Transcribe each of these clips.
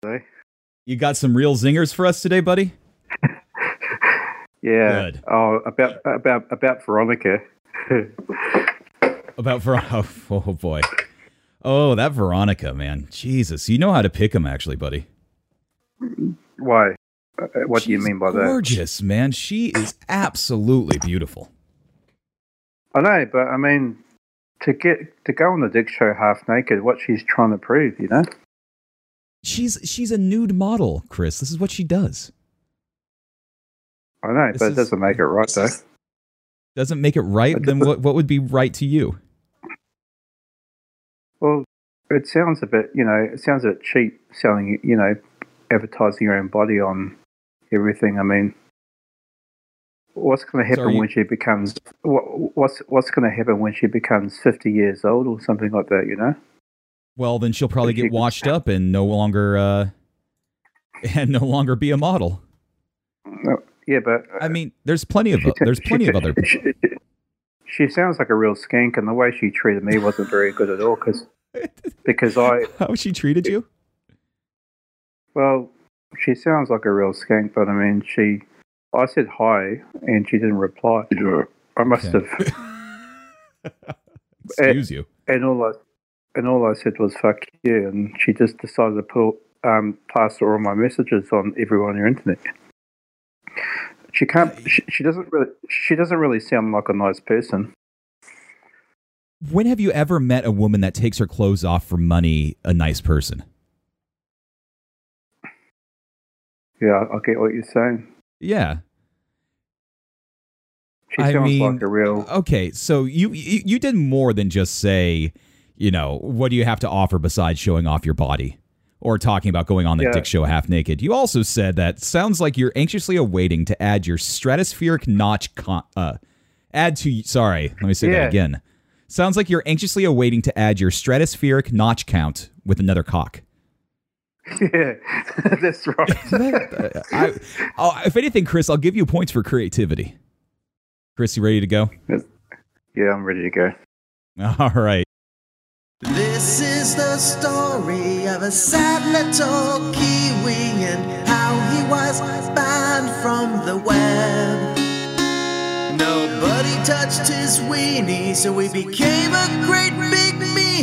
Hey? You got some real zingers for us today, buddy? Yeah. Good. Oh, about Veronica. About Veronica. Oh, boy. Oh, that Veronica, man. Jesus. You know how to pick them, actually, buddy. Why? What do you She's mean by gorgeous, man. She is absolutely beautiful. that? I know, but I mean, to go on the Dick Show half naked, what she's trying to prove, you know? She's a nude model, Chris. This is what she does. I know, but it doesn't make it right, though. Doesn't make it right? Then what would be right to you? Well, it sounds a bit cheap selling, advertising your own body on everything. I mean, what's going to happen when she becomes what's going to happen when she becomes 50 years old or something like that, you know? Well, then she'll probably get washed up and no longer be a model. Yeah, but I mean, there's plenty of other. She sounds like a real skank, and the way she treated me wasn't very good at all. Because how she treated you? Well, she sounds like a real skank, but I mean, I said hi, and she didn't reply. I must have. Excuse you. And all I said was "fuck you," and she just decided to pass all my messages on everyone on your internet. She can't. She doesn't really sound like a nice person. When have you ever met a woman that takes her clothes off for money? A nice person? Yeah, I get what you're saying. Yeah. She sounds like a real. Okay, so you did more than just say, what do you have to offer besides showing off your body? Or talking about going on the Dick Show half naked. You also said that sounds like you're anxiously awaiting to add your stratospheric notch sorry, let me say that again. Sounds like you're anxiously awaiting to add your stratospheric notch count with another cock. Yeah, that's right. If anything, Chris, I'll give you points for creativity. Chris, you ready to go? Yeah, I'm ready to go. All right. This is the story of a sad little Kiwi and how he was banned from the web. Nobody touched his weenie, so he became a great big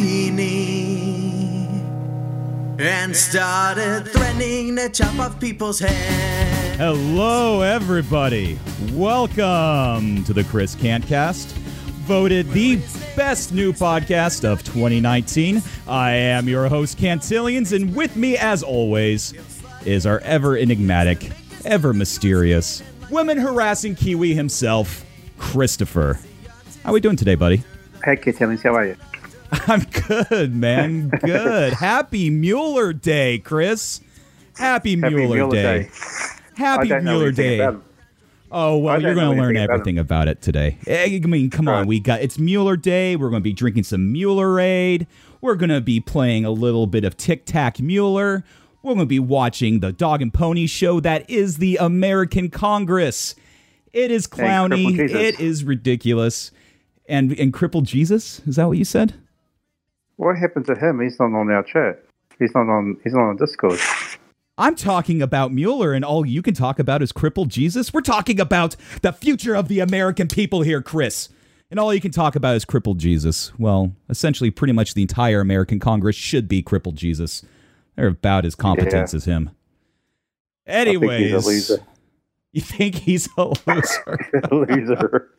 meanie and started threatening to chop off people's heads. Hello, everybody. Welcome to the Chris Cantcast. Voted the best new podcast of 2019. I am your host, Cantillions, and with me, as always, is our ever enigmatic, ever mysterious, women-harassing Kiwi himself, Christopher. How are we doing today, buddy? Hey, Cantillions, how are you? I'm good, man. Good. Happy Mueller Day, Chris. Happy Mueller Day. Happy Mueller Day. Oh, well, you're going to learn everything about it today. I mean, come on. It's Mueller Day. We're going to be drinking some Muellerade. We're going to be playing a little bit of Tic Tac Mueller. We're going to be watching the Dog and Pony show that is the American Congress. It is clowny. It is ridiculous. And Crippled Jesus? Is that what you said? What happened to him? He's not on our chat. He's not on Discord. I'm talking about Mueller, and all you can talk about is Crippled Jesus? We're talking about the future of the American people here, Chris. And all you can talk about is Crippled Jesus. Well, essentially, pretty much the entire American Congress should be Crippled Jesus. They're about as competent as him. Anyways. I think he's a loser. You think he's a loser? A loser.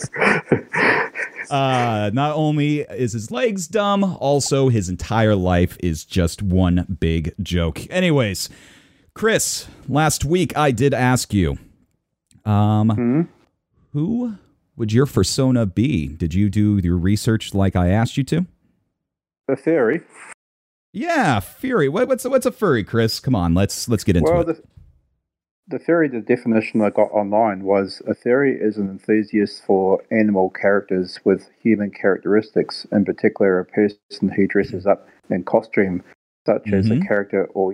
Not only is his legs dumb, also his entire life is just one big joke. Anyways, Chris, last week I did ask you, who would your persona be? Did you do your research like I asked you to? A furry. Yeah, furry. What's a furry, Chris? Come on, let's get into it. The furry, the definition I got online was a furry is an enthusiast for animal characters with human characteristics, in particular a person who dresses up in costume such as a character or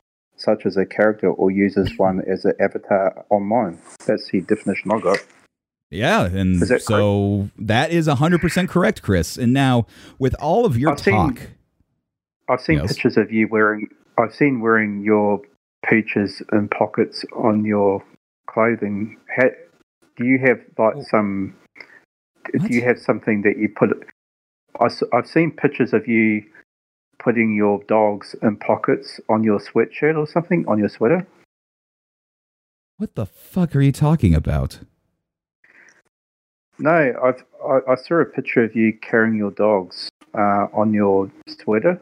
uses one as an avatar online. That's the definition I got. Yeah, and so that is 100% correct, Chris. And now, with all of your talk... I've seen pictures of you wearing I've seen wearing your peaches and pockets on your clothing. Do you have like some? What? Do you have something that you put? I've seen pictures of you putting your dogs in pockets on your sweatshirt or something, on your sweater. What the fuck are you talking about? No, I saw a picture of you carrying your dogs on your sweater.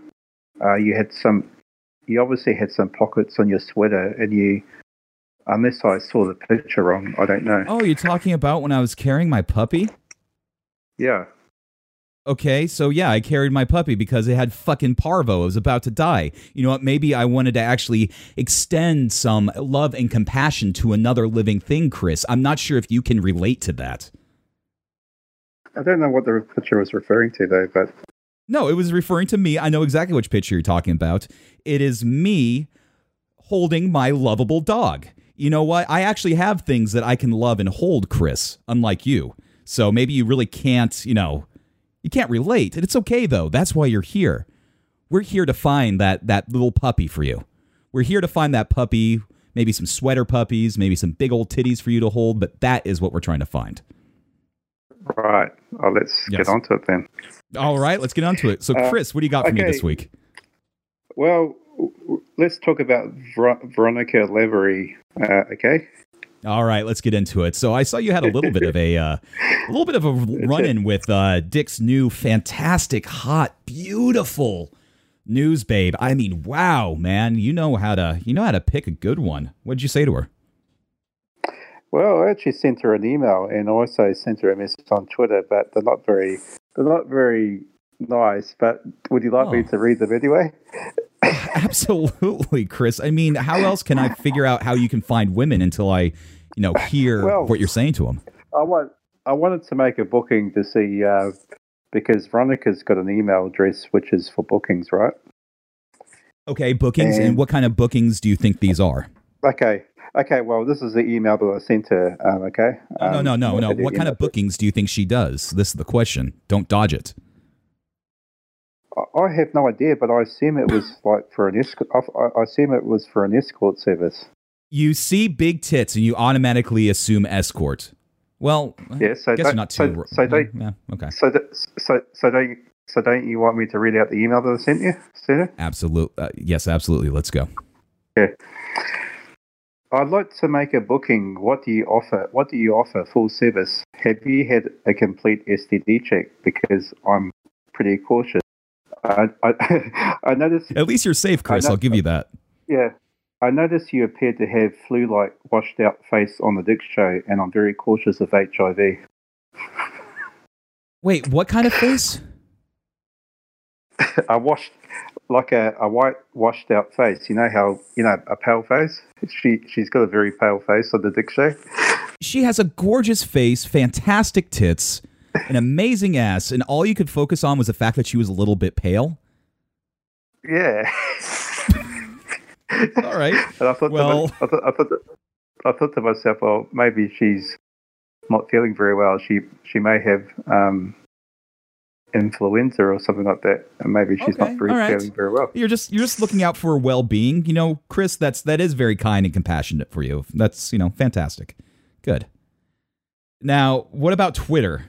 You obviously had some pockets on your sweater, and you, unless I saw the picture wrong, I don't know. Oh, you're talking about when I was carrying my puppy? Yeah. Okay, so yeah, I carried my puppy because it had fucking parvo. It was about to die. You know what? Maybe I wanted to actually extend some love and compassion to another living thing, Chris. I'm not sure if you can relate to that. I don't know what the picture was referring to, though, but... No, it was referring to me. I know exactly which picture you're talking about. It is me holding my lovable dog. You know what? I actually have things that I can love and hold, Chris, unlike you. So maybe you really can't, you can't relate. And it's okay, though. That's why you're here. We're here to find that little puppy for you. We're here to find that puppy, maybe some sweater puppies, maybe some big old titties for you to hold, but that is what we're trying to find. Right. Oh, let's get onto it then. All right, let's get onto it. So, Chris, what do you got for me this week? Well, let's talk about Veronica Lavery, okay? All right, let's get into it. So I saw you had a little bit of a run-in with Dick's new fantastic, hot, beautiful news babe. I mean, wow, man, you know how to pick a good one. What did you say to her? Well, I actually sent her an email and also sent her a message on Twitter, but they're not very nice. But would you like me to read them anyway? Absolutely, Chris. I mean, how else can I figure out how you can find women until I, hear what you're saying to them? I wanted to make a booking to see because Veronica's got an email address which is for bookings, right? Okay, bookings. And what kind of bookings do you think these are? Okay. Well, this is the email that I sent her. Okay. No. What kind of bookings do you think she does? This is the question. Don't dodge it. I have no idea, but I assume it was like for an escort. I assume it was for an escort service. You see big tits and you automatically assume escort. Well, yeah. So I guess you're not too. Okay. So don't you want me to read out the email that I sent you, Steve? Absolutely. Yes, absolutely. Let's go. Yeah. I'd like to make a booking. What do you offer? Full service. Have you had a complete STD check? Because I'm pretty cautious. I noticed. At least you're safe, Chris. I'll give you that. Yeah. I noticed you appeared to have flu-like washed-out face on the Dick Show, and I'm very cautious of HIV. Wait, what kind of face? a white washed-out face. You know how a pale face. She's got a very pale face on the Dick Show. She has a gorgeous face, fantastic tits, an amazing ass, and all you could focus on was the fact that she was a little bit pale. Yeah. All right. And I thought to myself, well, maybe she's not feeling very well. She may have influenza or something like that, and maybe she's not feeling very well. You're just looking out for her well-being, Chris. That is very kind and compassionate for you. That's fantastic. Good. Now, what about Twitter?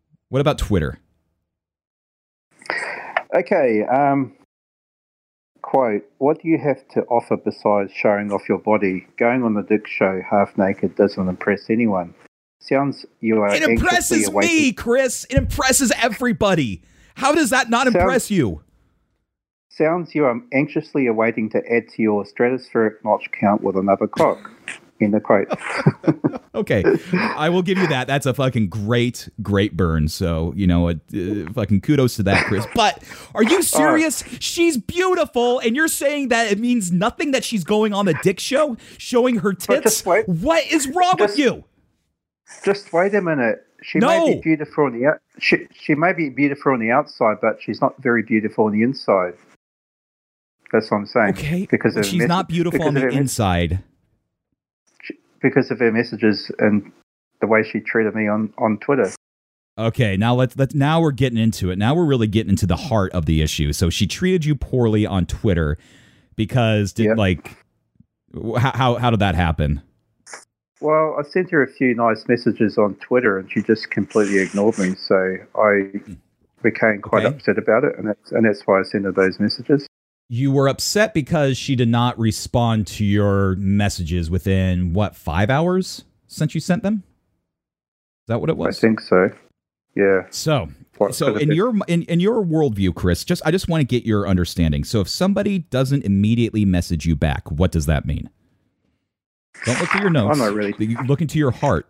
Okay. Quote, what do you have to offer besides showing off your body? Going on the Dick Show half naked doesn't impress anyone. Sounds you are. It impresses me, Chris. It impresses everybody. How does that not impress you? Sounds you are anxiously awaiting to add to your stratospheric notch count with another cock. In the quote. Okay, I will give you that. That's a fucking great burn. So, fucking kudos to that, Chris. But are you serious? She's beautiful, and you're saying that it means nothing that she's going on the Dick Show, showing her tits? What is wrong with you? Just wait a minute. She may be beautiful on the she may be beautiful on the outside, but she's not very beautiful on the inside. That's what I'm saying. Okay, because she's not beautiful on the inside. Because of her messages and the way she treated me on Twitter. Okay, now now we're getting into it. Now we're really getting into the heart of the issue. So she treated you poorly on Twitter. Because how did that happen? Well, I sent her a few nice messages on Twitter, and she just completely ignored me. So I became quite upset about it, and that's why I sent her those messages. You were upset because she did not respond to your messages within 5 hours since you sent them? Is that what it was? I think so. Yeah. So in your worldview, Chris, I just want to get your understanding. So if somebody doesn't immediately message you back, what does that mean? Don't look at your notes. I'm not really. Look into your heart.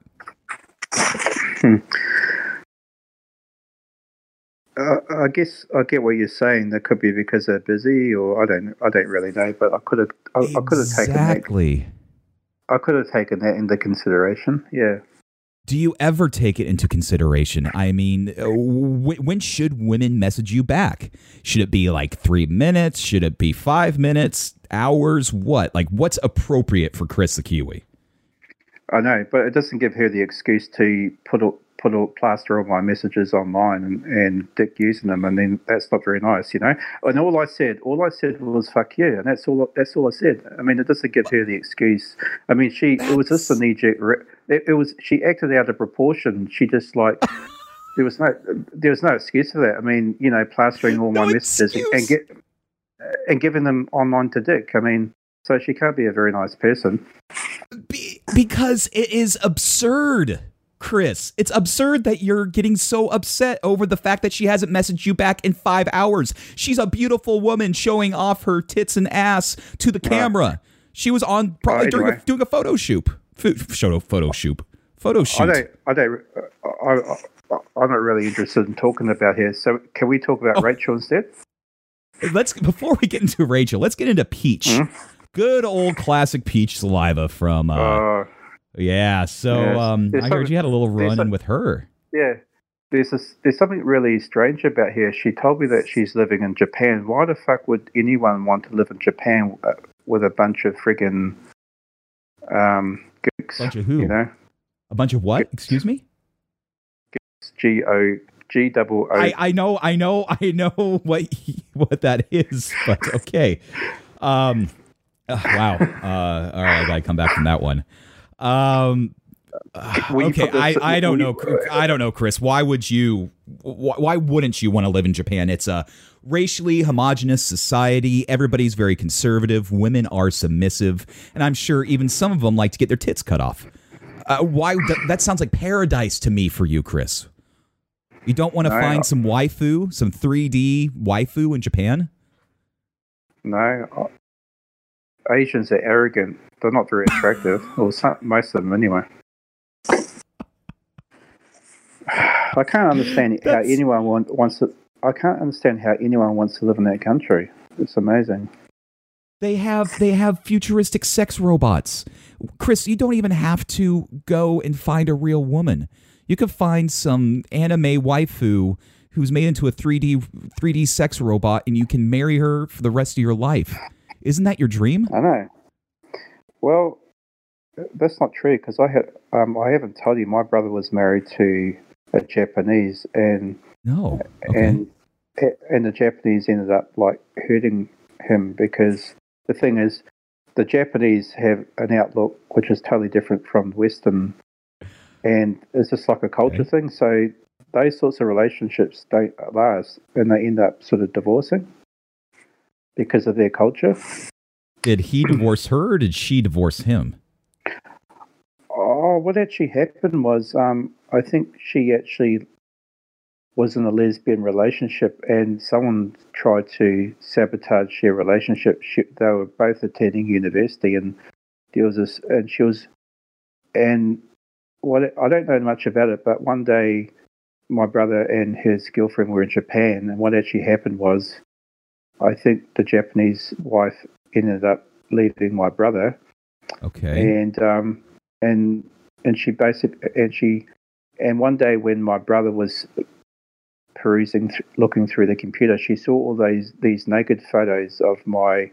I guess I get what you're saying. That could be because they're busy, or I don't really know. But I could have taken that. I could have taken that into consideration. Yeah. Do you ever take it into consideration? I mean, when should women message you back? Should it be like 3 minutes? Should it be 5 minutes? Hours? What? Like, what's appropriate for Chris the Kiwi? I know, but it doesn't give her the excuse to put a plaster on my messages online and dick using them, and then that's not very nice, you know. And all I said was "fuck you," and that's all I said. I mean, it doesn't give her the excuse. I mean, it was just a knee jerk. It was, she acted out of proportion. She just there was no excuse for that. I mean, you know, plastering all my messages and giving them online to dick. I mean, so she can't be a very nice person. Because it is absurd, Chris. It's absurd that you're getting so upset over the fact that she hasn't messaged you back in 5 hours. She's a beautiful woman showing off her tits and ass to the camera. She was on probably doing a photo shoot. Photo shoot. I'm not really interested in talking about her. So can we talk about Rachel instead? Before we get into Rachel, let's get into Peach. Mm-hmm. Good old classic Peach saliva from. Yeah. So I heard you had a little run-in with her. Yeah. There's something really strange about her. She told me that she's living in Japan. Why the fuck would anyone want to live in Japan with a bunch of friggin' gooks? Bunch of who? You know? A bunch of what? Gooks. Excuse me? G-O-O. I know what that is, but okay. Wow. All right, I gotta come back from that one. Okay, I don't know. I don't know, Chris. Why wouldn't you want to live in Japan? It's a racially homogenous society. Everybody's very conservative. Women are submissive, and I'm sure even some of them like to get their tits cut off. Why? That sounds like paradise to me for you, Chris. You don't want to find some waifu, some 3D waifu in Japan? No. Asians are arrogant. They're not very attractive. Well, most of them anyway. I can't understand how anyone wants to. I can't understand how anyone wants to live in that country. It's amazing. They have futuristic sex robots. Chris, you don't even have to go and find a real woman. You could find some anime waifu who's made into a 3D sex robot, and you can marry her for the rest of your life. Isn't that your dream? I know. Well, that's not true, because I haven't told you, my brother was married to a Japanese, and and the Japanese ended up like hurting him, because the thing is, the Japanese have an outlook which is totally different from Western, and it's just like a culture thing. So those sorts of relationships don't last, and they end up sort of divorcing because of their culture. Did he divorce her, or did she divorce him? Oh, what actually happened was, I think she actually was in a lesbian relationship, and someone tried to sabotage their relationship. They were both attending university, and there was this, and she was, and I don't know much about it, but one day my brother and his girlfriend were in Japan, and what actually happened was, I think the Japanese wife ended up leaving my brother. Okay. And she basically, and one day when my brother was perusing, looking through the computer, she saw all these naked photos of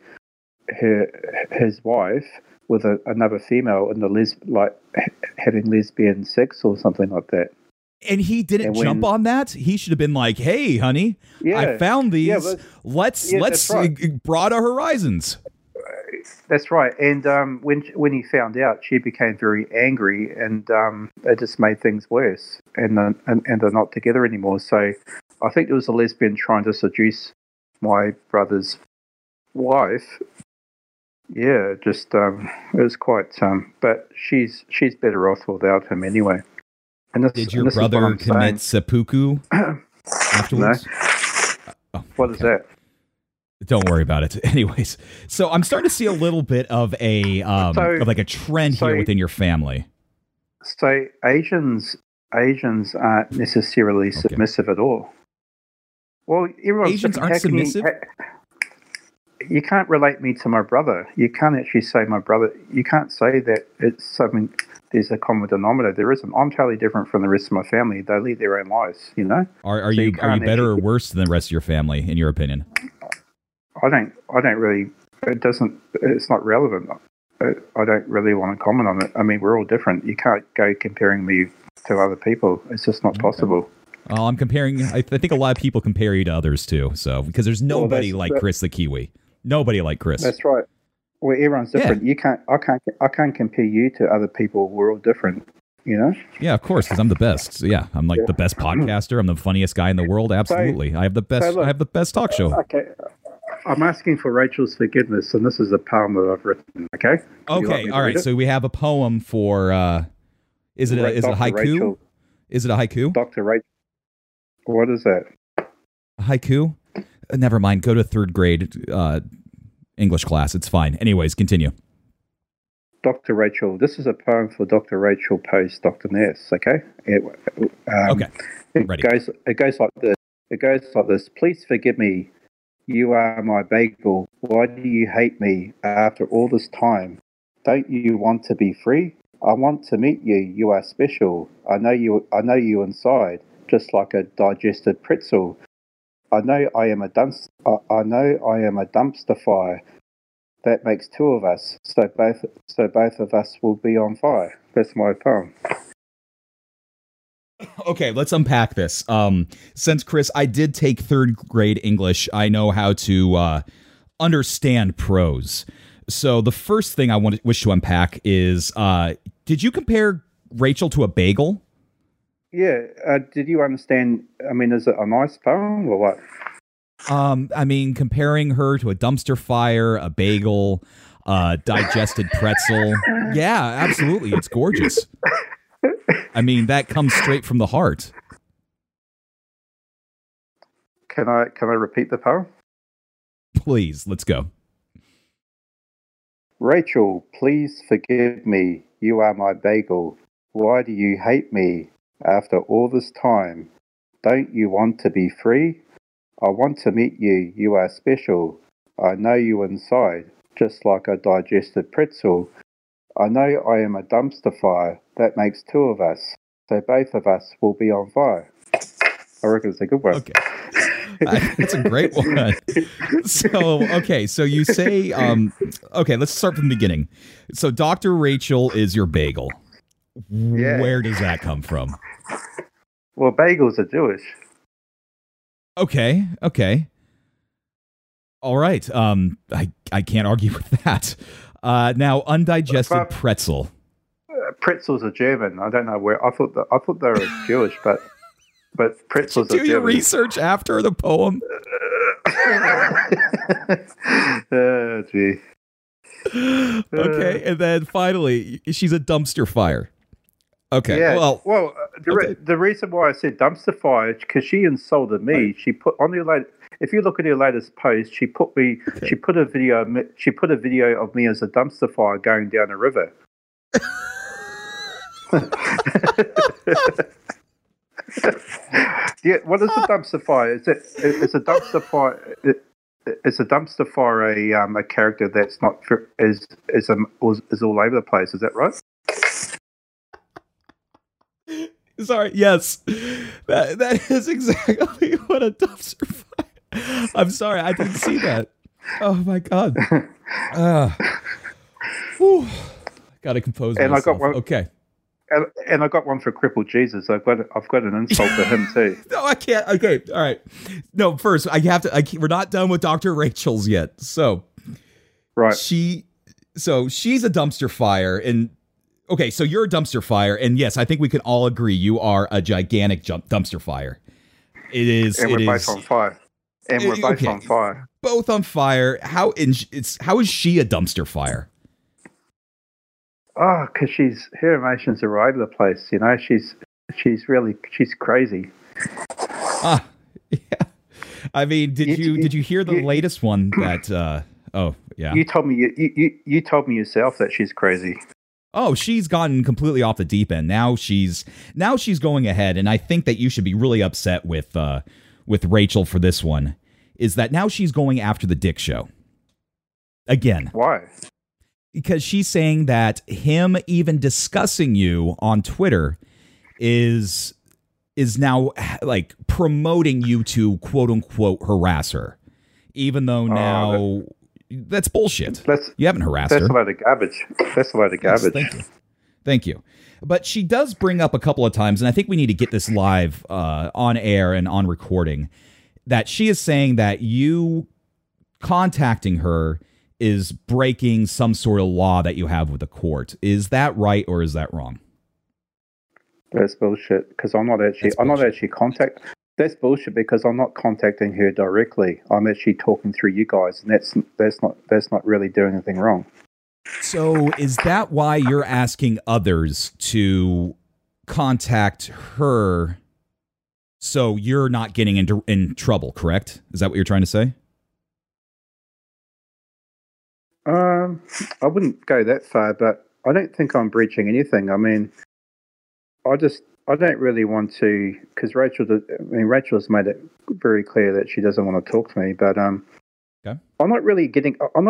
his wife with another female in the having lesbian sex or something like that. And he didn't jump on that. He should have been like, "Hey, honey, I found these. Let's broaden our horizons." that's right. And when he found out, she became very angry, and it just made things worse. And they're not together anymore. So I think it was a lesbian trying to seduce my brother's wife. Yeah, just it was quite. But she's better off without him anyway. And did your brother commit seppuku afterwards? No. What is that? Don't worry about it. Anyways, so I'm starting to see a little bit of a of like a trend here within your family. So Asians aren't necessarily submissive at all. Well, Asians aren't submissive. You can't relate me to my brother. You can't actually say my brother. You can't say that it's something. There's a common denominator. There isn't. I'm totally different from the rest of my family. They lead their own lives. You know. Are you better or worse than the rest of your family, in your opinion? I don't really. It's not relevant. I don't really want to comment on it. I mean, we're all different. You can't go comparing me to other people. It's just not possible. Well, I'm comparing. I think a lot of people compare you to others too. So because there's nobody like Chris the Kiwi. Nobody like Chris. That's right. Well, everyone's different. Yeah. I can't compare you to other people. We're all different. You know? Yeah, of course, because I'm the best. So, yeah, I'm like the best podcaster. I'm the funniest guy in the world. Absolutely, I have the best. I have the best talk show. Okay. I'm asking for Rachel's forgiveness, and this is a poem that I've written. Okay. Okay. All right. So we have a poem for. Is it a haiku? Rachel. Is it a haiku? Dr. Rachel. What is that? A haiku? Never mind. Go to third grade English class. It's fine. Anyways, continue. Dr. Rachel. This is a poem for Dr. Rachel Post, Dr. Nurse. Okay. Okay. Ready. It goes like this. It goes like this. Please forgive me. You are my bagel. Why do you hate me after all this time? Don't you want to be free? I want to meet you. You are special. I know you inside, just like a digested pretzel. I know I am a dumpster fire. That makes two of us. So both of us will be on fire. That's my poem. Okay, let's unpack this. Since Chris, I did take third grade English, I know how to understand prose. So the first thing I wish to unpack is, did you compare Rachel to a bagel? Yeah. Did you understand? I mean, is it a nice poem or what? I mean, comparing her to a dumpster fire, a bagel, digested pretzel. Yeah, absolutely. It's gorgeous. I mean, that comes straight from the heart. Can I repeat the poem? Please, let's go. Rachel, please forgive me. You are my bagel. Why do you hate me after all this time? Don't you want to be free? I want to meet you. You are special. I know you inside, just like a digested pretzel. I know I am a dumpster fire. That makes two of us. So both of us will be on fire. I reckon it's a good one. Okay. That's a great one. So you say, okay, let's start from the beginning. So Dr. Rachel is your bagel. Yeah. Where does that come from? Well, bagels are Jewish. Okay. All right. I can't argue with that. Now, undigested pretzel. Pretzels are German. I don't know where. I thought they were Jewish, but pretzels are German. Do your research after the poem. Oh, gee. Okay, and then finally, she's a dumpster fire. Okay. Yeah. Well, the reason why I said dumpster fire is because she insulted me. She put on the if you look at her latest post, she put a video of me as a dumpster fire going down a river. Yeah, what is a dumpster fire? It's a dumpster fire. Is a dumpster fire a character that's not is all over the place? Is that right? Sorry. Yes, that is exactly what a dumpster fire. I'm sorry, I didn't see that. Oh my god. Got to compose myself. I got one. Okay. And I got one for Crippled Jesus. I've got an insult for him too. No, I can't. Okay, all right. No, first I have to. We're not done with Dr. Rachel's yet. So, right. She So she's a dumpster fire, and okay, so you're a dumpster fire, and yes, I think we can all agree you are a gigantic dumpster fire. It is. And we're both on fire. And we're both on fire. Both on fire. How is she a dumpster fire? Oh, because her emotions are all over the place. You know, she's crazy. Yeah. I mean, did you hear the latest one that? Oh, yeah. You told me you told me yourself that she's crazy. Oh, she's gotten completely off the deep end. Now she's going ahead, and I think that you should be really upset with Rachel for this one. Is that now she's going after the Dick Show again? Why? Because she's saying that him even discussing you on Twitter is now like promoting you to quote unquote harass her, even though now. That's bullshit. You haven't harassed her. That's a load of garbage. That's a load of garbage. Yes, thank you. But she does bring up a couple of times, and I think we need to get this live on air and on recording, that she is saying that you contacting her is breaking some sort of law that you have with the court. Is that right or is that wrong? That's bullshit. Because That's bullshit because I'm not contacting her directly. I'm actually talking through you guys, and that's not really doing anything wrong. So is that why you're asking others to contact her so you're not getting in trouble, correct? Is that what you're trying to say? I wouldn't go that far, but I don't think I'm breaching anything. I mean, I don't really want to, because Rachel's made it very clear that she doesn't want to talk to me. But okay. I'm not really getting. I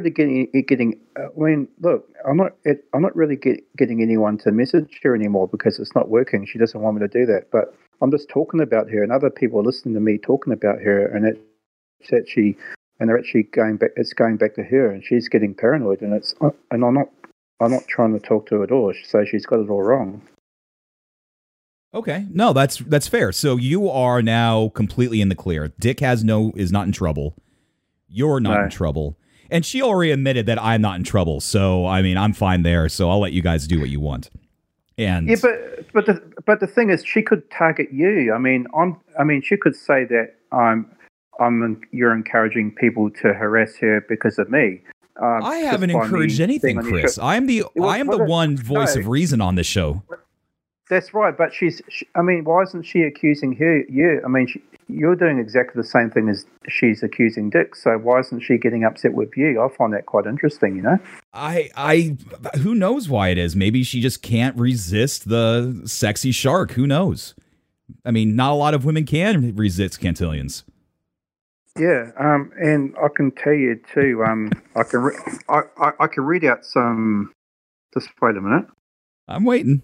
mean, look, I'm not really getting anyone to message her anymore because it's not working. She doesn't want me to do that. But I'm just talking about her, and other people are listening to me talking about her, and they're actually going back. It's going back to her, and she's getting paranoid, and I'm not trying to talk to her at all. So she's got it all wrong. Okay, no, that's fair. So you are now completely in the clear. Dick is not in trouble. You're not in trouble, and she already admitted that I'm not in trouble. So I mean, I'm fine there. So I'll let you guys do what you want. And yeah, but the thing is, she could target you. I mean, she could say that you're encouraging people to harass her because of me. I haven't encouraged anything, Chris. I'm the one voice of reason on this show. That's right, but why isn't she accusing you? I mean, you're doing exactly the same thing as she's accusing Dick, so why isn't she getting upset with you? I find that quite interesting, you know? Who knows why it is? Maybe she just can't resist the sexy shark. Who knows? I mean, not a lot of women can resist Cantillans. Yeah, and I can tell you too, I can read out some, just wait a minute. I'm waiting.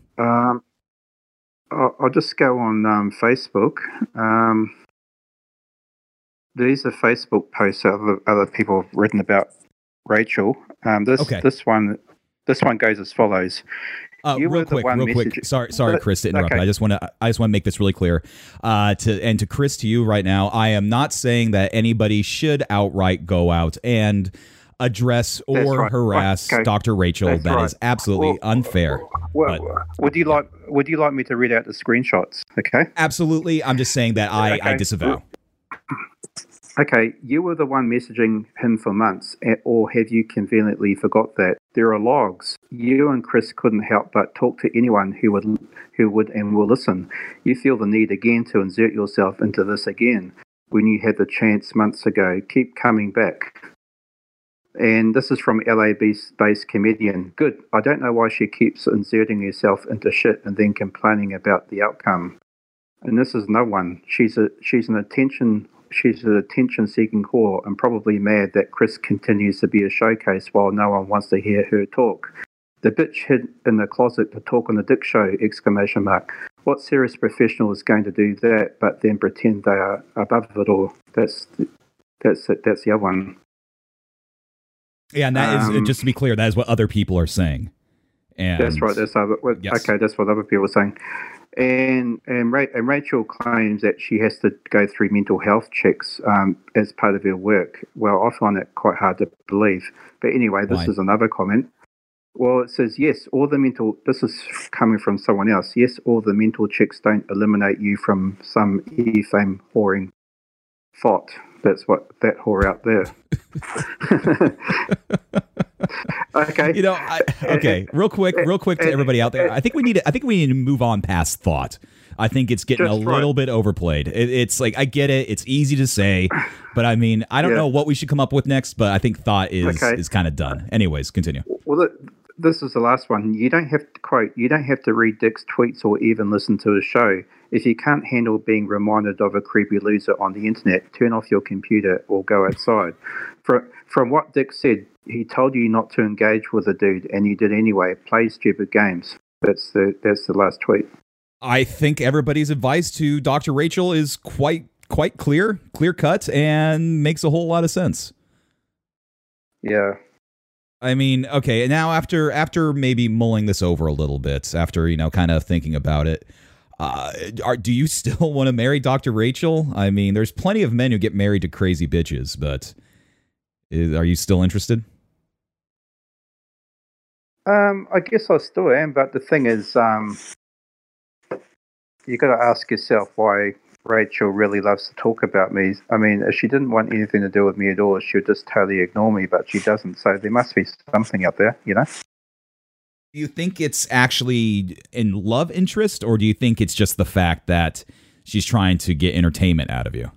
I'll just go on Facebook. These are Facebook posts that other people have written about Rachel. This one goes as follows. Real quick. Sorry, Chris, to interrupt. Okay. I just want to make this really clear. To Chris, to you right now, I am not saying that anybody should outright go out and address or harass Dr. Rachel. That's that is absolutely unfair. Would you like me to read out the screenshots? Okay. Absolutely. I'm just saying that I disavow. Okay, you were the one messaging him for months, or have you conveniently forgot that? There are logs. You and Chris couldn't help but talk to anyone who would and will listen. You feel the need again to insert yourself into this again when you had the chance months ago. Keep coming back. And this is from LA-based comedian. Good. I don't know why she keeps inserting herself into shit and then complaining about the outcome. And this is no one. She's an attention-seeking whore and probably mad that Chris continues to be a showcase while no one wants to hear her talk. The bitch hid in the closet to talk on the Dick Show! ! What serious professional is going to do that but then pretend they are above it all? That's the other one. Yeah, and that is, just to be clear, that is what other people are saying. And that's right. Yes. Okay, that's what other people are saying. And Rachel claims that she has to go through mental health checks as part of her work. Well, I find that quite hard to believe. But anyway, this is another comment. Well, it says, yes, this is coming from someone else. Yes, all the mental checks don't eliminate you from some e-fame whoring thought. That's what that whore out there. Okay. Real quick to everybody out there. I think we need to move on past thought. I think it's getting a little bit overplayed. It's like, I get it. It's easy to say, but I mean, I don't know what we should come up with next, but I think thought is kind of done. Anyways, continue. Well, this is the last one. You don't have to quote. You don't have to read Dick's tweets or even listen to his show. If you can't handle being reminded of a creepy loser on the internet, turn off your computer or go outside. From what Dick said, he told you not to engage with the dude, and you did anyway. Play stupid games. That's the last tweet. I think everybody's advice to Dr. Rachel is quite clear cut, and makes a whole lot of sense. Yeah. I mean, okay, and now after maybe mulling this over a little bit, after, kind of thinking about it, do you still want to marry Dr. Rachel? I mean, there's plenty of men who get married to crazy bitches, but are you still interested? I guess I still am, but the thing is, you got to ask yourself why Rachel really loves to talk about me. I mean, if she didn't want anything to do with me at all, she would just totally ignore me, but she doesn't, so there must be something out there, Do you think it's actually in love interest, or do you think it's just the fact that she's trying to get entertainment out of you?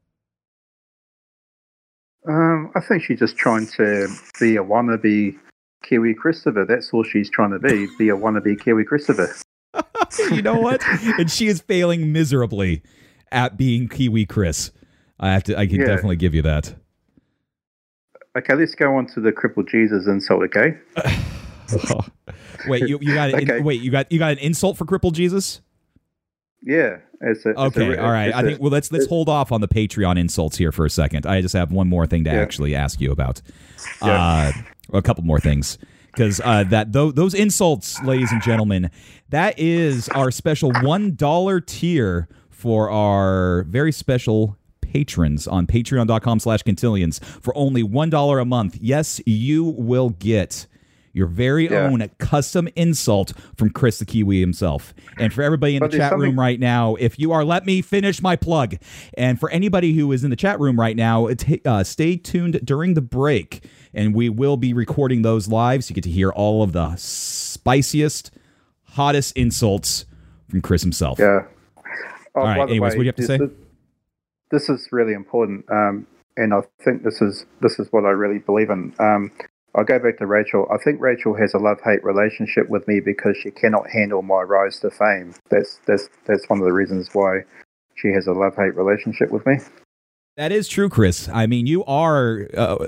I think she's just trying to be a wannabe Kiwi Christopher. That's all she's trying to be a wannabe Kiwi Christopher. You know what? And she is failing miserably at being Kiwi Chris. I can definitely give you that. Okay, let's go on to the crippled Jesus insult, okay? Wait, you got an insult for crippled Jesus? Yeah. All right. I think let's hold off on the Patreon insults here for a second. I just have one more thing to actually ask you about. A couple more things. Because those insults, ladies and gentlemen, that is our special $1 tier for our very special patrons on patreon.com/Quintillions. For only $1 a month, yes, you will get your very own custom insult from Chris the Kiwi himself. And for everybody in the chat room right now, let me finish my plug. And for anybody who is in the chat room right now, stay tuned during the break. And we will be recording those live, so you get to hear all of the spiciest, hottest insults from Chris himself. Yeah. All right. Anyways, what do you have to say? This is really important, and I think this is what I really believe in. I'll go back to Rachel. I think Rachel has a love-hate relationship with me because she cannot handle my rise to fame. That's one of the reasons why she has a love-hate relationship with me. That is true, Chris. I mean, you are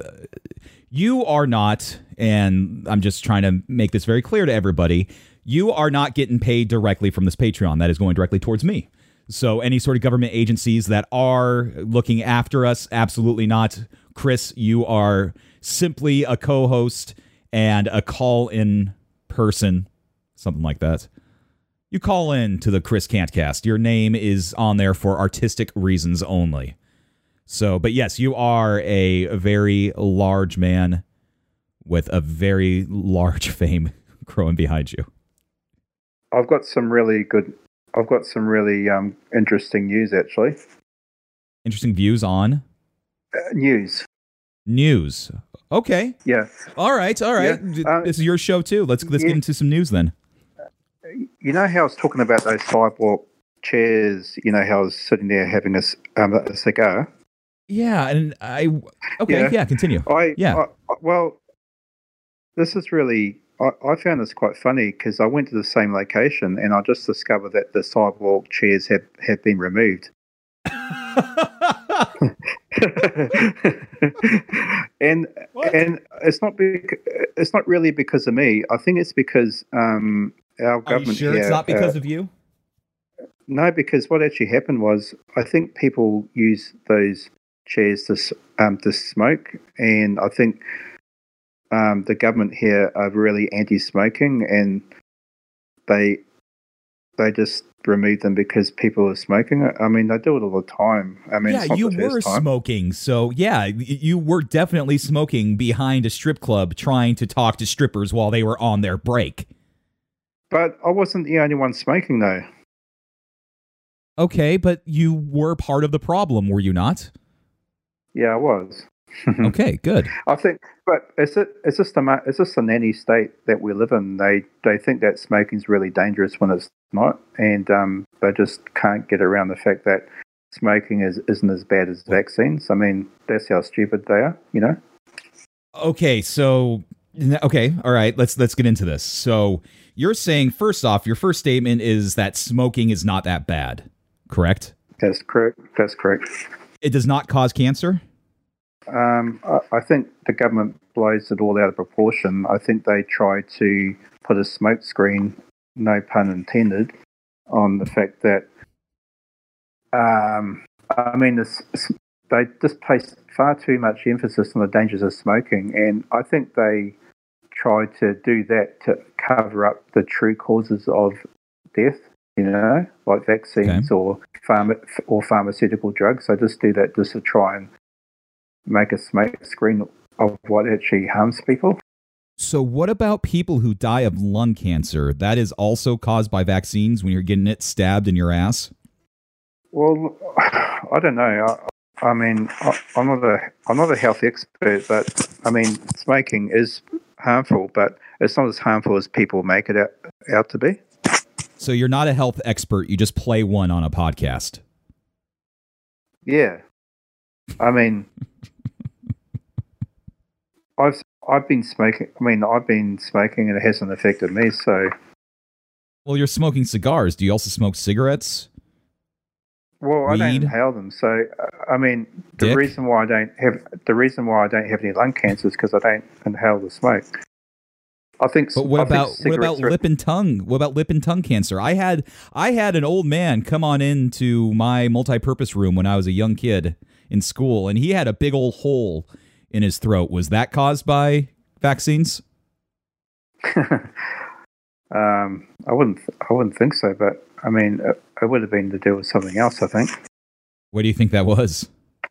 not, and I'm just trying to make this very clear to everybody, you are not getting paid directly from this Patreon. That is going directly towards me. So any sort of government agencies that are looking after us, absolutely not. Chris, you are simply a co-host and a call-in person, something like that. You call in to the Chris Cantcast. Your name is on there for artistic reasons only. So, but yes, you are a very large man with a very large fame growing behind you. I've got some really interesting news, actually. Interesting views on? News. Okay. Yeah. All right. Yeah. This is your show, too. Let's get into some news, then. You know how I was talking about those sidewalk chairs, how I was sitting there having a cigar? Yeah, and continue. Well, this is really, I found this quite funny because I went to the same location and I just discovered that the sidewalk chairs have been removed. and it's not really because of me. I think it's because our government. Are you sure here, it's not because of you? No, because what actually happened was I think people use those chairs to smoke, and I think the government here are really anti-smoking, and they just remove them because people are smoking it. I mean, they do it all the time. I mean, yeah, you were smoking. So, yeah, you were definitely smoking behind a strip club trying to talk to strippers while they were on their break. But I wasn't the only one smoking, though. Okay, but you were part of the problem, were you not? Yeah, I was. Okay, good. I think, but it's just a nanny state that we live in. They think that smoking is really dangerous when it's not, and they just can't get around the fact that smoking isn't as bad as vaccines. I mean, that's how stupid they are, you know. Okay, so all right, let's get into this. So you're saying, first off, your first statement is that smoking is not that bad, correct? That's correct. That's correct. It does not cause cancer? I think the government blows it all out of proportion. I think they try to put a smoke screen, no pun intended, on the fact that, they just place far too much emphasis on the dangers of smoking, and I think they try to do that to cover up the true causes of death, you know, like vaccines or pharmaceutical drugs. They just do that just to try and make a smoke screen of what actually harms people. So what about people who die of lung cancer? That is also caused by vaccines when you're getting it stabbed in your ass? Well, I don't know. I'm not a health expert, but I mean, smoking is harmful, but it's not as harmful as people make it out to be. So you're not a health expert. You just play one on a podcast. Yeah. I mean, I've been smoking. I mean, I've been smoking, and it hasn't affected me. So, well, you're smoking cigars. Do you also smoke cigarettes? Well, weed? I don't inhale them. So, I mean, the reason why I don't have any lung cancer is because I don't inhale the smoke. I think. But what about lip and tongue? What about lip and tongue cancer? I had an old man come on into my multi-purpose room when I was a young kid in school, and he had a big old hole in his throat. Was that caused by vaccines? I wouldn't think so, but I mean, it would have been to do with something else, I think. What do you think that was?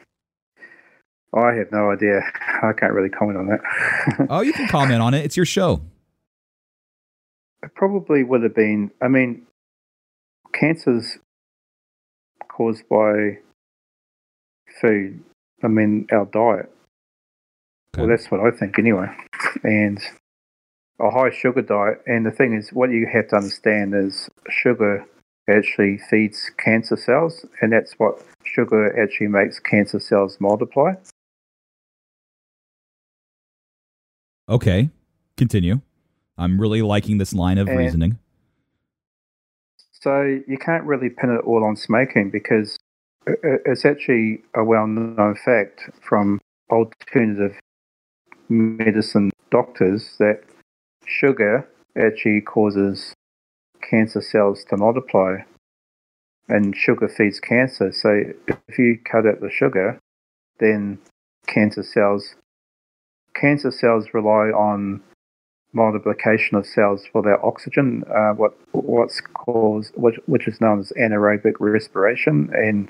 I have no idea. I can't really comment on that. Oh, you can comment on it. It's your show. It probably would have been. I mean, cancer's caused by food. I mean, our diet. Okay. Well, that's what I think anyway. And a high sugar diet. And the thing is, what you have to understand is sugar actually feeds cancer cells, and that's what sugar actually makes cancer cells multiply. Okay, continue. I'm really liking this line of reasoning. So you can't really pin it all on smoking because it's actually a well-known fact from alternative medicine doctors that sugar actually causes cancer cells to multiply, and sugar feeds cancer. So if you cut out the sugar, then cancer cells rely on multiplication of cells for their oxygen, which is known as anaerobic respiration,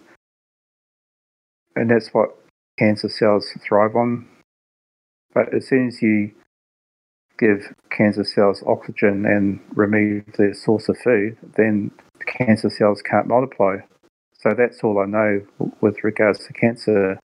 and that's what cancer cells thrive on. But as soon as you give cancer cells oxygen and remove their source of food, then cancer cells can't multiply. So that's all I know with regards to cancer.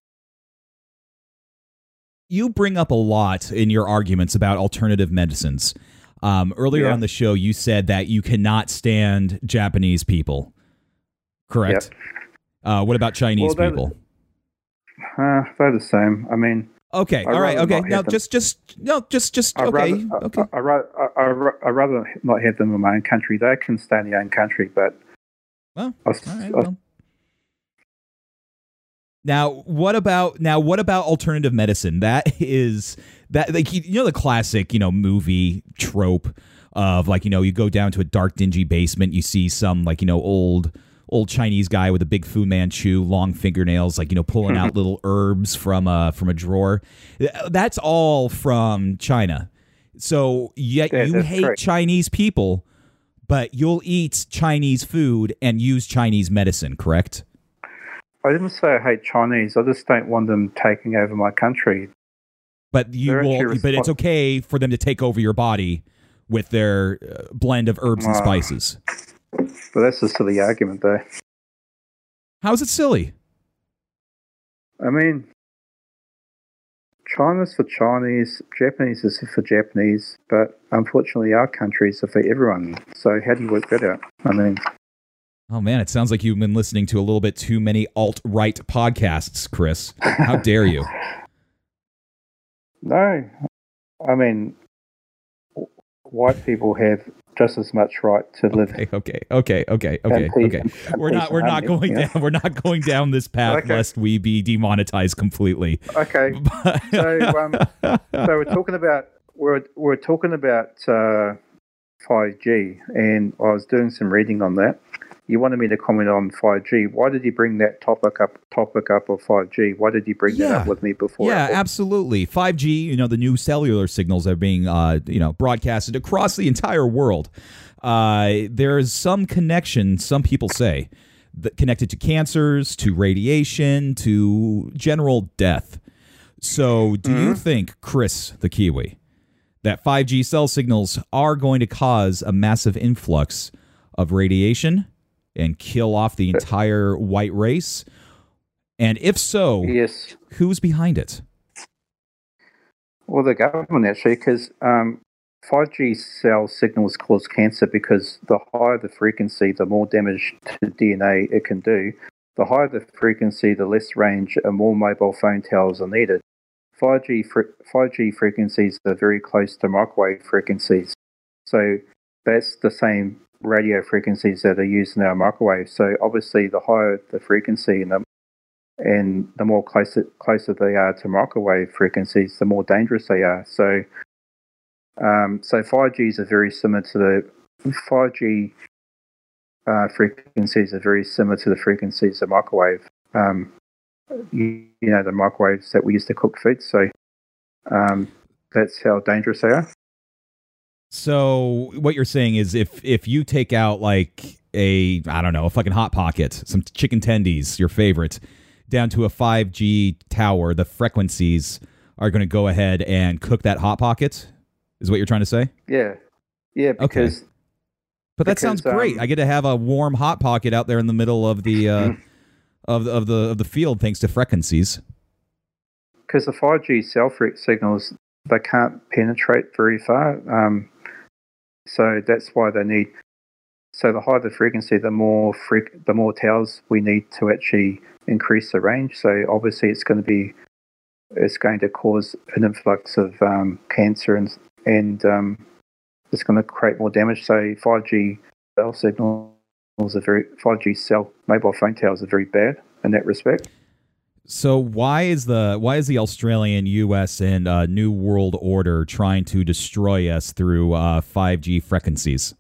You bring up a lot in your arguments about alternative medicines. Earlier on the show, you said that you cannot stand Japanese people. Correct? Yep. What about Chinese people? They're the same. I mean... Okay. All right. Okay. Now, just okay. Okay. I'd rather not have them in my own country. They can stay in their own country, but well, all right. Well. Now, what about alternative medicine? That like, the classic, movie trope of like, you go down to a dark, dingy basement, you see some like, old Chinese guy with a big Fu Manchu, long fingernails, like, pulling out little herbs from a drawer. That's all from China. So yet you hate correct. Chinese people, but you'll eat Chinese food and use Chinese medicine, correct? I didn't say I hate Chinese. I just don't want them taking over my country. But But it's okay for them to take over your body with their blend of herbs and spices. But that's a silly argument, though. How's it silly? I mean, China's for Chinese, Japanese is for Japanese, but unfortunately our countries are for everyone. So how do you work that out? I mean... Oh, man, it sounds like you've been listening to a little bit too many alt-right podcasts, Chris. How dare you? No. I mean, white people have just as much right to live. Okay. We're not going down this path lest we be demonetized completely. Okay. So we're talking about 5G, and I was doing some reading on that. You wanted me to comment on 5G. Why did you bring that topic up of 5G? Why did you bring that up with me before? Yeah, absolutely. 5G, the new cellular signals are being, broadcasted across the entire world. There is some connection, some people say, connected to cancers, to radiation, to general death. So do you think, Chris the Kiwi, that 5G cell signals are going to cause a massive influx of radiation and kill off the entire white race? And if so, yes, who's behind it? Well, the government, actually, because 5G cell signals cause cancer because the higher the frequency, the more damage to DNA it can do. The higher the frequency, the less range and more mobile phone towers are needed. 5G frequencies are very close to microwave frequencies. So that's the same radio frequencies that are used in our microwave. So obviously the higher the frequency and the more closer they are to microwave frequencies, the more dangerous they are. So 5Gs are very similar to the 5G frequencies are very similar to the frequencies of microwave. The microwaves that we use to cook food. So that's how dangerous they are. So what you're saying is if you take out like a fucking Hot Pocket, some chicken tendies, your favorite, down to a 5G tower, the frequencies are going to go ahead and cook that Hot Pocket, is what you're trying to say? Yeah. Yeah, because... Okay. But that sounds great. I get to have a warm Hot Pocket out there in the middle of the of the field thanks to frequencies. Because the 5G cell signals, they can't penetrate very far. So that's why they need. So the higher the frequency, the more towers we need to actually increase the range. So obviously, it's going to cause an influx of cancer and it's going to create more damage. So 5G cell signals are 5G cell mobile phone towers are very bad in that respect. So why is the Australian, U.S. and New World Order trying to destroy us through 5G frequencies?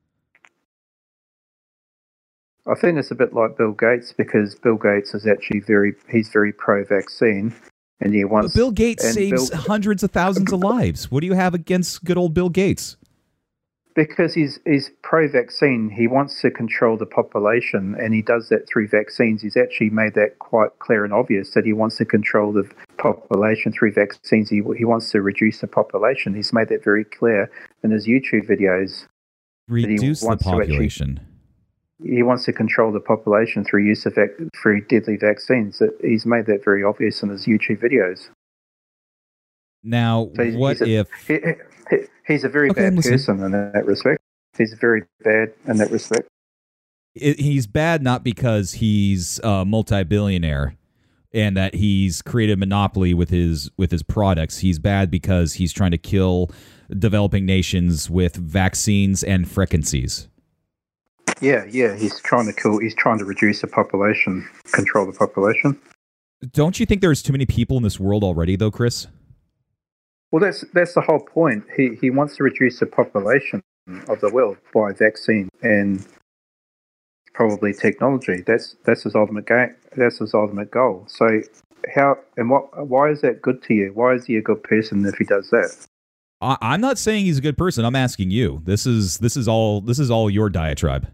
I think it's a bit like Bill Gates, because Bill Gates is actually very pro-vaccine, and he wants. But Bill Gates saves hundreds of thousands of lives. What do you have against good old Bill Gates? Because he's pro-vaccine, he wants to control the population, and he does that through vaccines. He's actually made that quite clear and obvious that he wants to control the population through vaccines. He wants to reduce the population. He's made that very clear in his YouTube videos. Reduce the population. He wants to control the population through use of through deadly vaccines. He's made that very obvious in his YouTube videos. Now, he's a very bad person in that respect. He's very bad in that respect. He's bad not because he's a multi-billionaire and that he's created a monopoly with his products. He's bad because he's trying to kill developing nations with vaccines and frequencies. Yeah, he's trying to reduce the population, control the population. Don't you think there's too many people in this world already, though, Chris? Well, that's the whole point. He wants to reduce the population of the world by vaccine and probably technology. That's his ultimate game. That's his ultimate goal. So why is that good to you? Why is he a good person if he does that? I'm not saying he's a good person. I'm asking you. This is all your diatribe.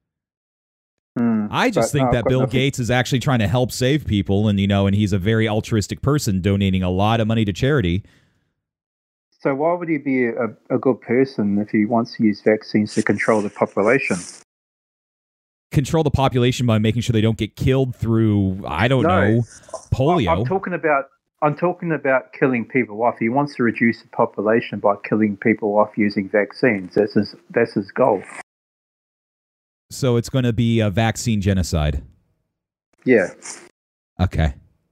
I just think that Bill Gates is actually trying to help save people, and and he's a very altruistic person, donating a lot of money to charity. So why would he be a good person if he wants to use vaccines to control the population? Control the population by making sure they don't get killed through, I don't know, polio. I'm talking about killing people off. He wants to reduce the population by killing people off using vaccines. That's his goal. So it's going to be a vaccine genocide. Yeah. Okay.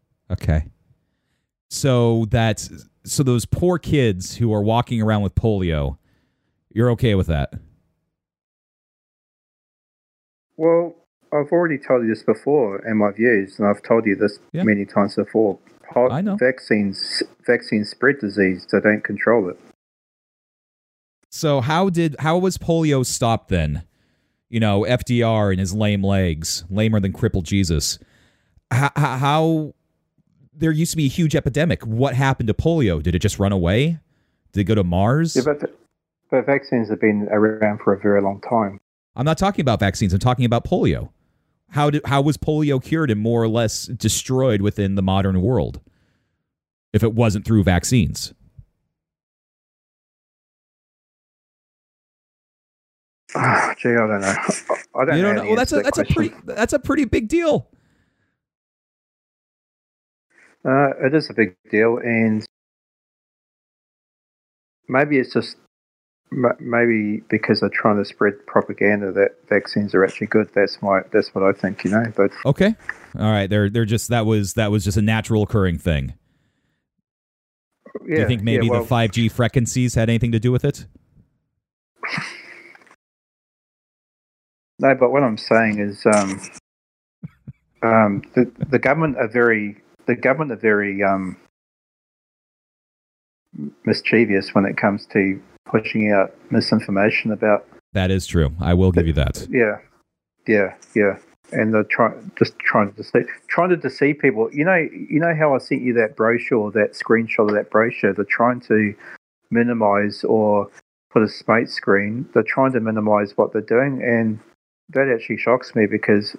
So those poor kids who are walking around with polio, you're okay with that? Well, I've already told you this before in my views, and I've told you this many times before. I know. Vaccines spread disease, so don't control it. So how was polio stopped then? FDR and his lame legs, lamer than crippled Jesus. How there used to be a huge epidemic. What happened to polio? Did it just run away? Did it go to Mars? Yeah, but vaccines have been around for a very long time. I'm not talking about vaccines. I'm talking about polio. How was polio cured and more or less destroyed within the modern world if it wasn't through vaccines? Gee, I don't know. I don't know. Well, that's a pretty big deal. It is a big deal, and maybe it's just because they're trying to spread propaganda that vaccines are actually good. That's what I think. But okay, all right. They're just that was just a natural occurring thing. Do you think maybe the 5G frequencies had anything to do with it? No, but what I'm saying is, the government are very mischievous when it comes to pushing out misinformation about. That is true. I will give you that. Yeah. And they're trying to deceive people. You know how I sent you that brochure, that screenshot of that brochure. They're trying to minimize or put a smart screen. They're trying to minimize what they're doing, and that actually shocks me because,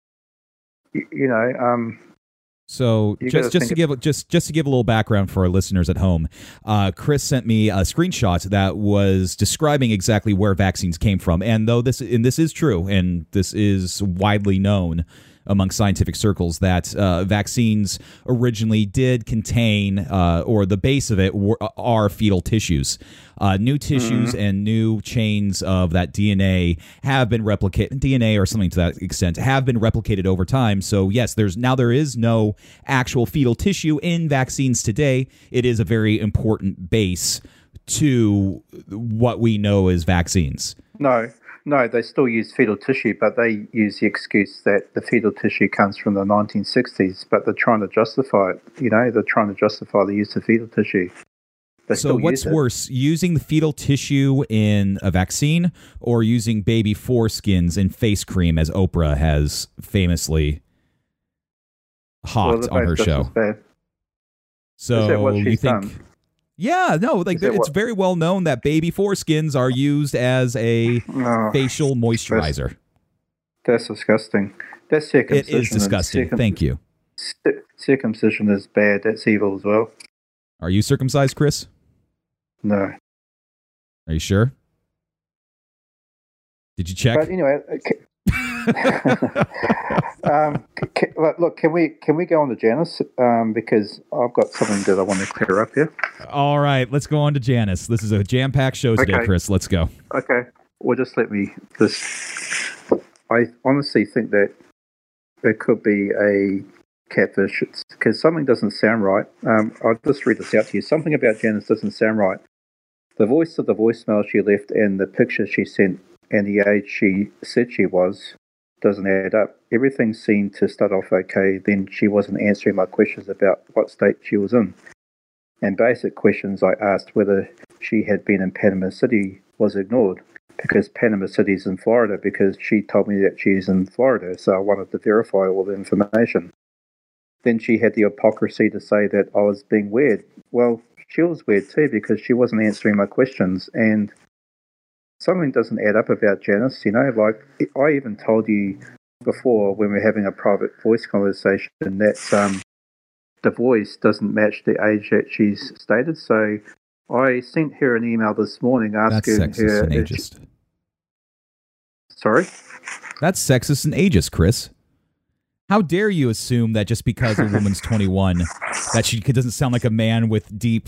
So just to give a little background for our listeners at home, Chris sent me a screenshot that was describing exactly where vaccines came from. And this is true, and this is widely known among scientific circles, that vaccines originally did contain, or the base of it are fetal tissues. New tissues and new chains of that DNA have been replicated, DNA or something to that extent, have been replicated over time. So yes, there is no actual fetal tissue in vaccines today. It is a very important base to what we know as vaccines. No, they still use fetal tissue, but they use the excuse that the fetal tissue comes from the 1960s, but they're trying to justify it. They're trying to justify the use of fetal tissue. So what's worse, using the fetal tissue in a vaccine or using baby foreskins in face cream, as Oprah has famously hawked on her show? So is that what she's you think... done? Yeah, no, it's very well known that baby foreskins are used as a facial moisturizer. That's disgusting. That's circumcision. It is disgusting. Thank you. Circumcision is bad. That's evil as well. Are you circumcised, Chris? No. Are you sure? Did you check? But anyway, look, can we go on to Janice? Because I've got something that I want to clear up here. All right, let's go on to Janice. This is a jam-packed show today, Chris. Let's go. Okay. Well, just let me. I honestly think that there could be a catfish because something doesn't sound right. I'll just read this out to you. Something about Janice doesn't sound right. The voice of the voicemail she left and the picture she sent and the age she said she was doesn't add up. Everything seemed to start off okay, then she wasn't answering my questions about what state she was in. And basic questions I asked whether she had been in Panama City was ignored, because Panama City's in Florida, because she told me that she's in Florida, so I wanted to verify all the information. Then she had the hypocrisy to say that I was being weird. Well, she was weird too because she wasn't answering my questions, and something doesn't add up about Janice. Like I even told you before when we were having a private voice conversation that the voice doesn't match the age that she's stated. So I sent her an email this morning asking That's sexist her. And ageist. Sorry? That's sexist and ageist, Chris. How dare you assume that just because a woman's 21, that she doesn't sound like a man with deep,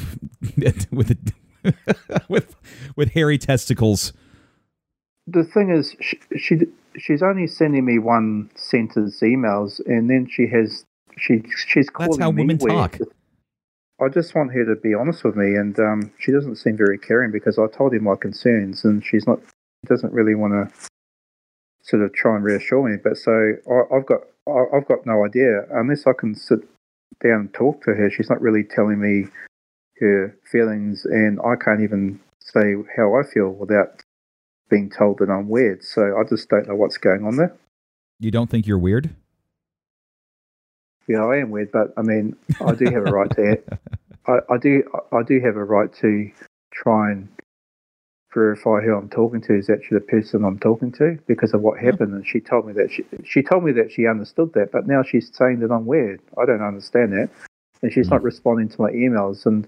with hairy testicles? The thing is, she's only sending me one sentence emails, and then she's calling That's how me women weird. talk. I just want her to be honest with me, and she doesn't seem very caring because I told her my concerns, and she doesn't really want to sort of try and reassure me. But so I've got no idea unless I can sit down and talk to her. She's not really telling me her feelings, and I can't even say how I feel without being told that I'm weird. So I just don't know what's going on there. You don't think you're weird? Yeah, I am weird, but I mean, I do have a right to. I do have a right to try and verify who I'm talking to is actually the person I'm talking to because of what happened. And she told me that she understood that, but now she's saying that I'm weird. I don't understand that, and she's not responding to my emails. And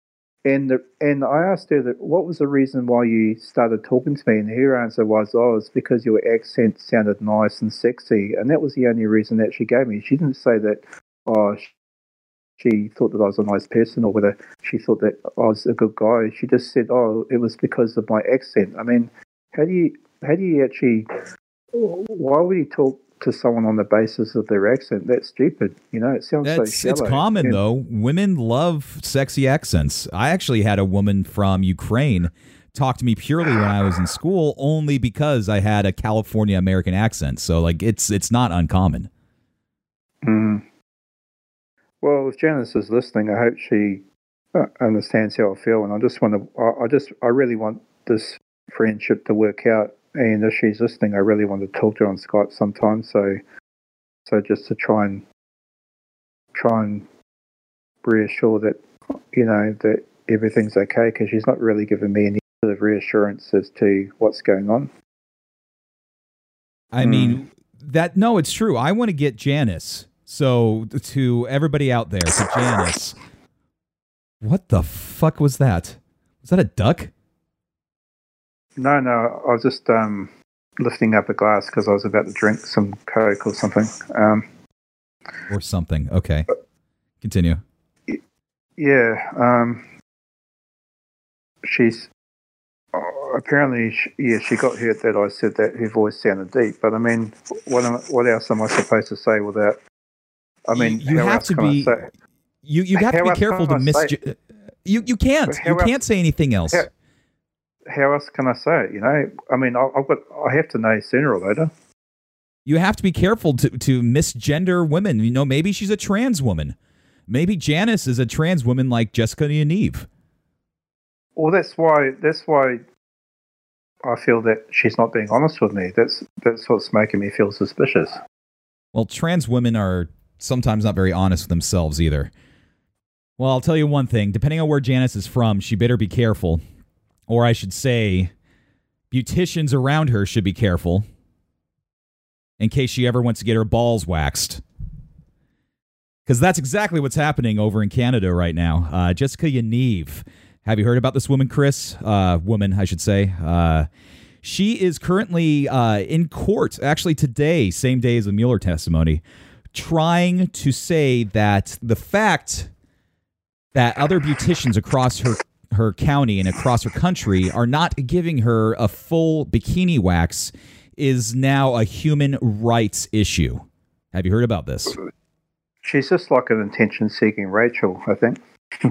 I asked her that what was the reason why you started talking to me, and her answer was, "Oh, it's because your accent sounded nice and sexy," and that was the only reason that she gave me. She didn't say that, she thought that I was a nice person or whether she thought that I was a good guy. She just said, "Oh, it was because of my accent." I mean, how do you actually? Why would you talk to someone on the basis of their accent? That's stupid. It sounds so shallow. It's common, though. Women love sexy accents. I actually had a woman from Ukraine talk to me purely when I was in school only because I had a California American accent. So, like, it's not uncommon. Mm. Well, if Janice is listening, I hope she understands how I feel, and I really want this friendship to work out. And if she's listening, I really want to talk to her on Skype sometime. So just to try and reassure that that everything's okay, because she's not really giving me any sort of reassurance as to what's going on. I mean, it's true. I want to get Janice. So to everybody out there, to Janice, what the fuck was that? Was that a duck? No, I was just lifting up a glass because I was about to drink some Coke or something. Or something. Okay. Continue. Yeah. She's apparently, she got hurt that I said that her voice sounded deep. But I mean, what else am I supposed to say without? I mean, you have to be. You have to be careful to You can't. You can't say anything else. How else can I say it? I mean, I have to know sooner or later. You have to be careful to misgender women. Maybe she's a trans woman. Maybe Janice is a trans woman like Jessica Yaniv. Well, that's why I feel that she's not being honest with me. That's what's making me feel suspicious. Well, trans women are sometimes not very honest with themselves either. Well, I'll tell you one thing. Depending on where Janice is from, she better be careful. Or I should say, beauticians around her should be careful in case she ever wants to get her balls waxed. Because that's exactly what's happening over in Canada right now. Jessica Yaniv. Have you heard about this woman, Chris? Woman, I should say. She is currently in court, actually today, same day as the Mueller testimony, trying to say that the fact that other beauticians across her county and across her country are not giving her a full bikini wax is now a human rights issue. Have you heard about this? She's just like an attention-seeking Rachel, I think.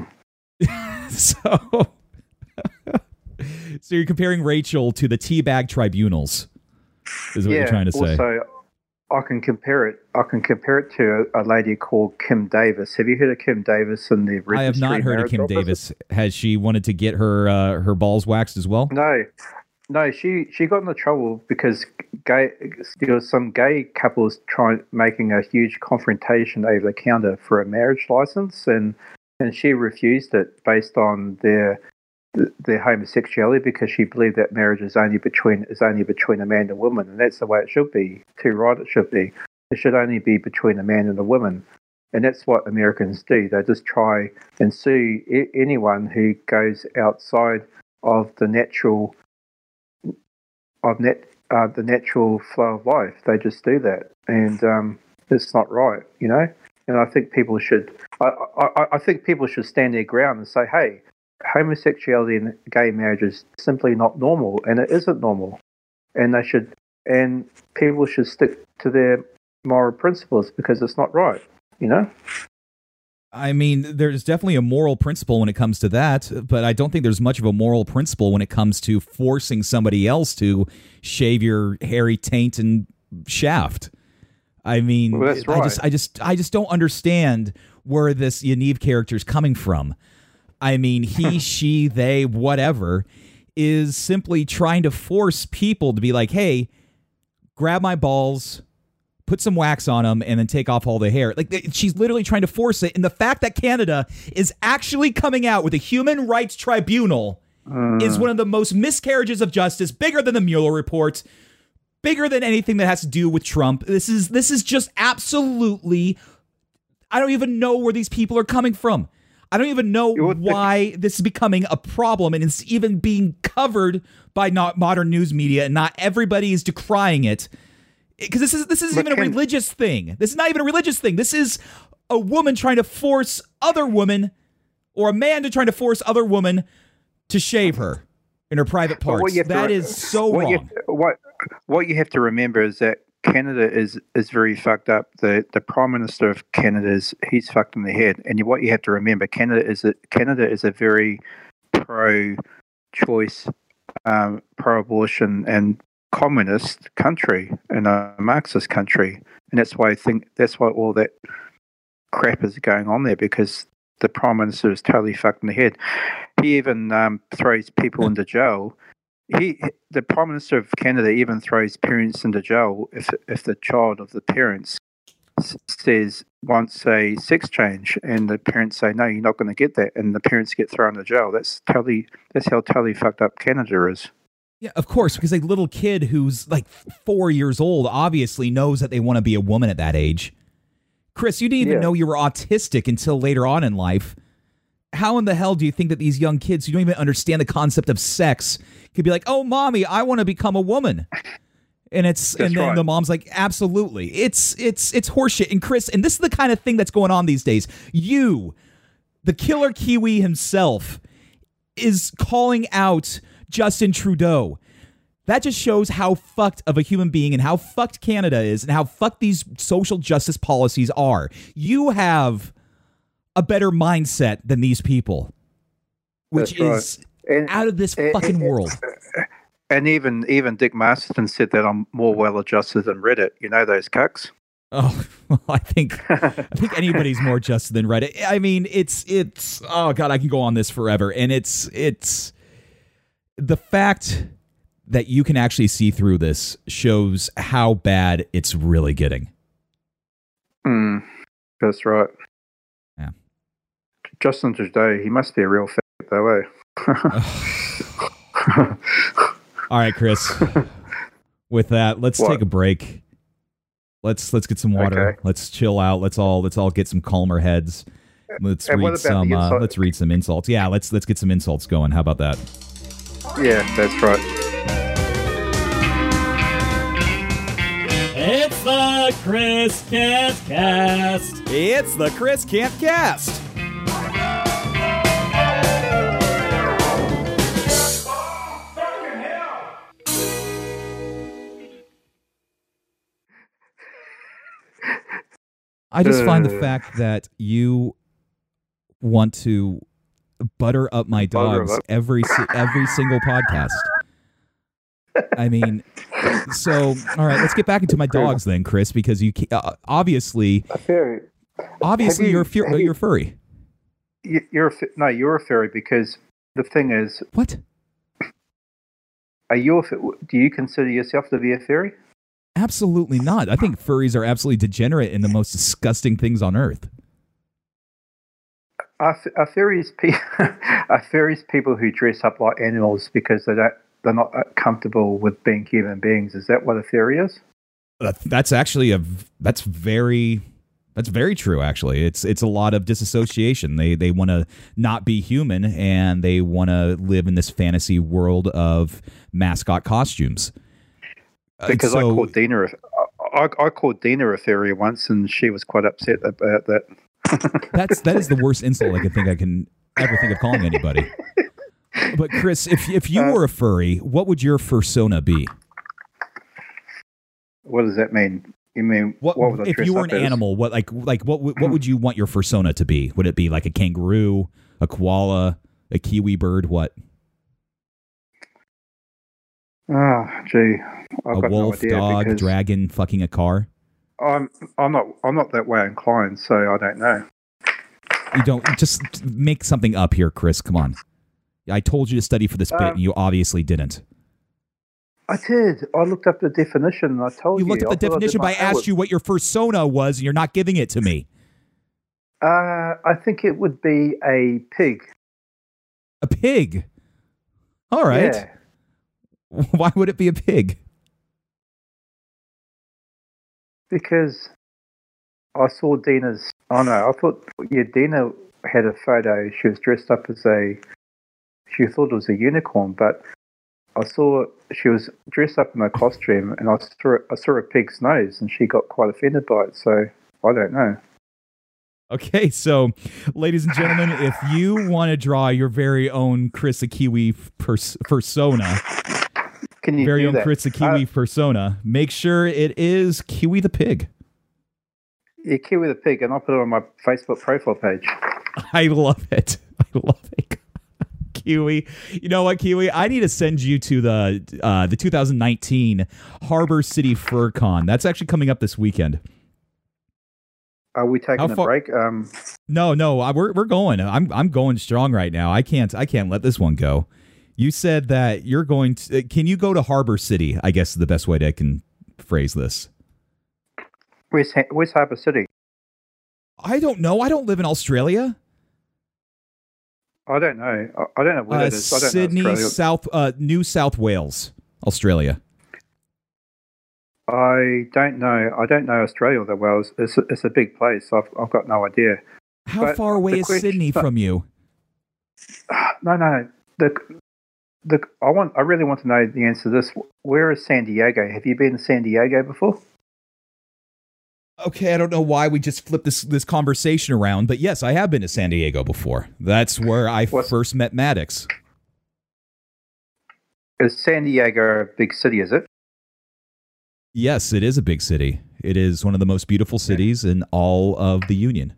So you're comparing Rachel to the teabag tribunals, is what you're trying to say. Also, I can compare it to a lady called Kim Davis. Have you heard of Kim Davis in the registry? I have not heard of Kim Davis. Has she wanted to get her balls waxed as well? No, she got into trouble because there was some gay couples making a huge confrontation over the counter for a marriage license, and and she refused it based on their homosexuality because she believed that marriage is only between a man and a woman, and that's the way it should be. Too right, it should be. It should only be between a man and a woman, and that's what Americans do. They just try and sue anyone who goes outside of the natural flow of life. They just do that, and it's not right, you know. And I think people should. I think people should stand their ground and say, "Hey, homosexuality and gay marriage is simply not normal, and it isn't normal." And people should stick to their moral principles because it's not right, you know. I mean, there's definitely a moral principle when it comes to that, but I don't think there's much of a moral principle when it comes to forcing somebody else to shave your hairy taint and shaft. I mean, well, that's right. I just don't understand where this Yaniv character is coming from. I mean, he, she, they, whatever, is simply trying to force people to be like, hey, grab my balls, put some wax on them, and then take off all the hair. Like, she's literally trying to force it. And the fact that Canada is actually coming out with a human rights tribunal is one of the most miscarriages of justice, bigger than the Mueller report, bigger than anything that has to do with Trump. This is just absolutely, I don't even know where these people are coming from. I don't even know why this is becoming a problem, and it's even being covered by not modern news media, and not everybody is decrying it. Because this isn't even a religious thing. This is not even a religious thing. This is a woman trying to force other women, or a man trying to force other women to shave her in her private parts. That is so wrong. What you have to remember is that Canada is very fucked up. The Prime Minister of Canada he's fucked in the head. And what you have to remember, Canada is a very pro-choice, pro-abortion, and communist country, and a Marxist country. And that's why all that crap is going on there, because the Prime Minister is totally fucked in the head. He even throws people into jail. The Prime Minister of Canada even throws parents into jail if the child of the parents wants a sex change, and the parents say, no, you're not going to get that, and the parents get thrown into jail. That's how totally fucked up Canada is. Yeah, of course, because a little kid who's like 4 years old obviously knows that they want to be a woman at that age. Chris, you didn't even know you were autistic until later on in life. How in the hell do you think that these young kids who don't even understand the concept of sex could be like, oh, mommy, I want to become a woman? And then the mom's like, absolutely. It's horseshit. And Chris, and this is the kind of thing that's going on these days. You, the killer Kiwi himself, is calling out Justin Trudeau. That just shows how fucked of a human being and how fucked Canada is and how fucked these social justice policies are. You have a better mindset than these people, which is out of this fucking world. And even Dick Masterton said that I'm more well-adjusted than Reddit. You know those cucks? Oh, well, I think anybody's more adjusted than Reddit. I mean, it's oh God, I can go on this forever. And it's the fact that you can actually see through this shows how bad it's really getting. That's right. Yeah. Justin Trudeau, he must be a real faggot though, eh? All right, Chris. With that, let's take a break. Let's get some water. Okay. Let's chill out. Let's all get some calmer heads. Let's read some insults. Yeah, let's get some insults going. How about that? Yeah, that's right. It's the Chris Can't Cast. It's the Chris Can't Cast. I just find the fact that you want to butter up my dogs every single podcast. I mean, so all right, let's get back into my dogs then, Chris, because you obviously you're a furry. You're a furry because the thing is, what? Do you consider yourself to be a furry? Absolutely not. I think furries are absolutely degenerate and the most disgusting things on earth. Are fairies people who dress up like animals because they're not comfortable with being human beings? Is that what a fairy is? That's very true. Actually, it's a lot of disassociation. They want to not be human, and they want to live in this fantasy world of mascot costumes. Because I called Dina a fairy once, and she was quite upset about that. That is the worst insult I can ever think of calling anybody. But Chris, if you were a furry, what would your fursona be? What does that mean? You mean what would I if you were an animal? What would you want your fursona to be? Would it be like a kangaroo, a koala, a kiwi bird? What? Oh, gee, I've got wolf, no idea, dog, dragon, fucking a car. I'm not that way inclined, so I don't know. You don't just make something up here, Chris. Come on. I told you to study for this bit, and you obviously didn't. I did. I looked up the definition, and I told you. You looked up the definition, but I asked you what your fursona was, and you're not giving it to me. I think it would be a pig. A pig? All right. Yeah. Why would it be a pig? Because I saw Dina's... Oh, no, I thought... Yeah, Dina had a photo. She was dressed up as she thought it was a unicorn, but I saw she was dressed up in a costume, and I saw a pig's nose, and she got quite offended by it, so I don't know. Okay, so, ladies and gentlemen, if you want to draw your very own Chris the Kiwi persona... Can you very do own that? Chris the Kiwi persona, make sure it is Kiwi the pig. Yeah, Kiwi the pig, and I'll put it on my Facebook profile page. I love it. I love it. Kiwi. You know what, Kiwi? I need to send you to the 2019 Harbor City Fur Con. That's actually coming up this weekend. Are we taking a break? No, we're going. I'm going strong right now. I can't let this one go. You said that you're going to... Can you go to Harbor City? I guess is the best way I can phrase this. Where's Harbor City? I don't know. I don't live in Australia. I don't know. I don't know where it is. I don't Sydney, know New South Wales, Australia. I don't know. I don't know Australia that well. It's a big place. I've got no idea. How far away is Sydney from you? No. I really want to know the answer to this. Where is San Diego? Have you been to San Diego before? Okay, I don't know why we just flipped this conversation around, but yes, I have been to San Diego before. That's where I first met Maddox. Is San Diego a big city, is it? Yes, it is a big city. It is one of the most beautiful cities in all of the Union.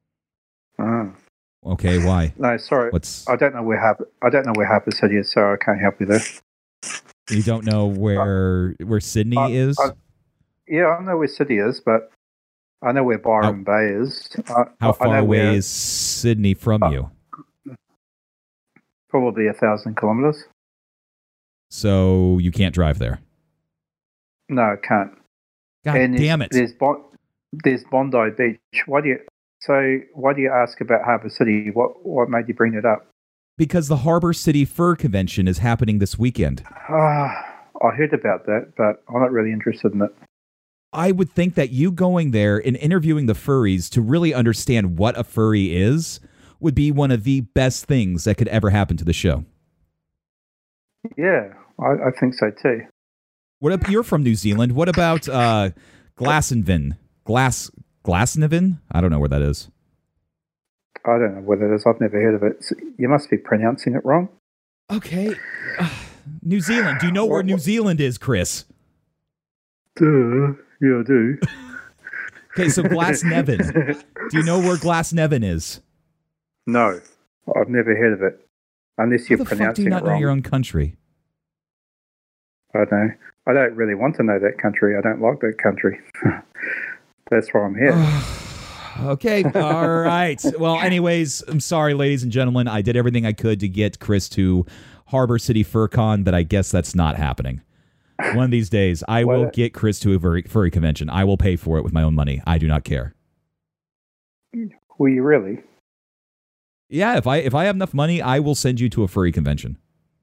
Okay, why? No, sorry. I don't know where Harbor City is, so I can't help you there. You don't know where Sydney is? Yeah, I know where Sydney is, but I know where Byron Bay is. How far away is Sydney from you? Probably 1,000 kilometers. So you can't drive there? No, I can't. God damn it. There's Bondi Beach. Why do you ask about Harbor City? What made you bring it up? Because the Harbor City Fur Convention is happening this weekend. I heard about that, but I'm not really interested in it. I would think that you going there and interviewing the furries to really understand what a furry is would be one of the best things that could ever happen to the show. Yeah, I think so too. You're from New Zealand. What about Glasnevin? Glasnevin? I don't know where that is. I don't know what it is. I've never heard of it. So you must be pronouncing it wrong. Okay. New Zealand. Do you know where New Zealand is, Chris? Duh. Yeah, I do. Okay, so Glasnevin. Do you know where Glasnevin is? No. I've never heard of it. Unless you're pronouncing it wrong. How the fuck do you not know your own country? I don't know. I don't really want to know that country. I don't like that country. That's why I'm here. Okay. All right. Well, anyways, I'm sorry, ladies and gentlemen. I did everything I could to get Chris to Harbor City Fur Con, but I guess that's not happening. One of these days, I will get Chris to a furry convention. I will pay for it with my own money. I do not care. Will you really? Yeah, if I have enough money, I will send you to a furry convention.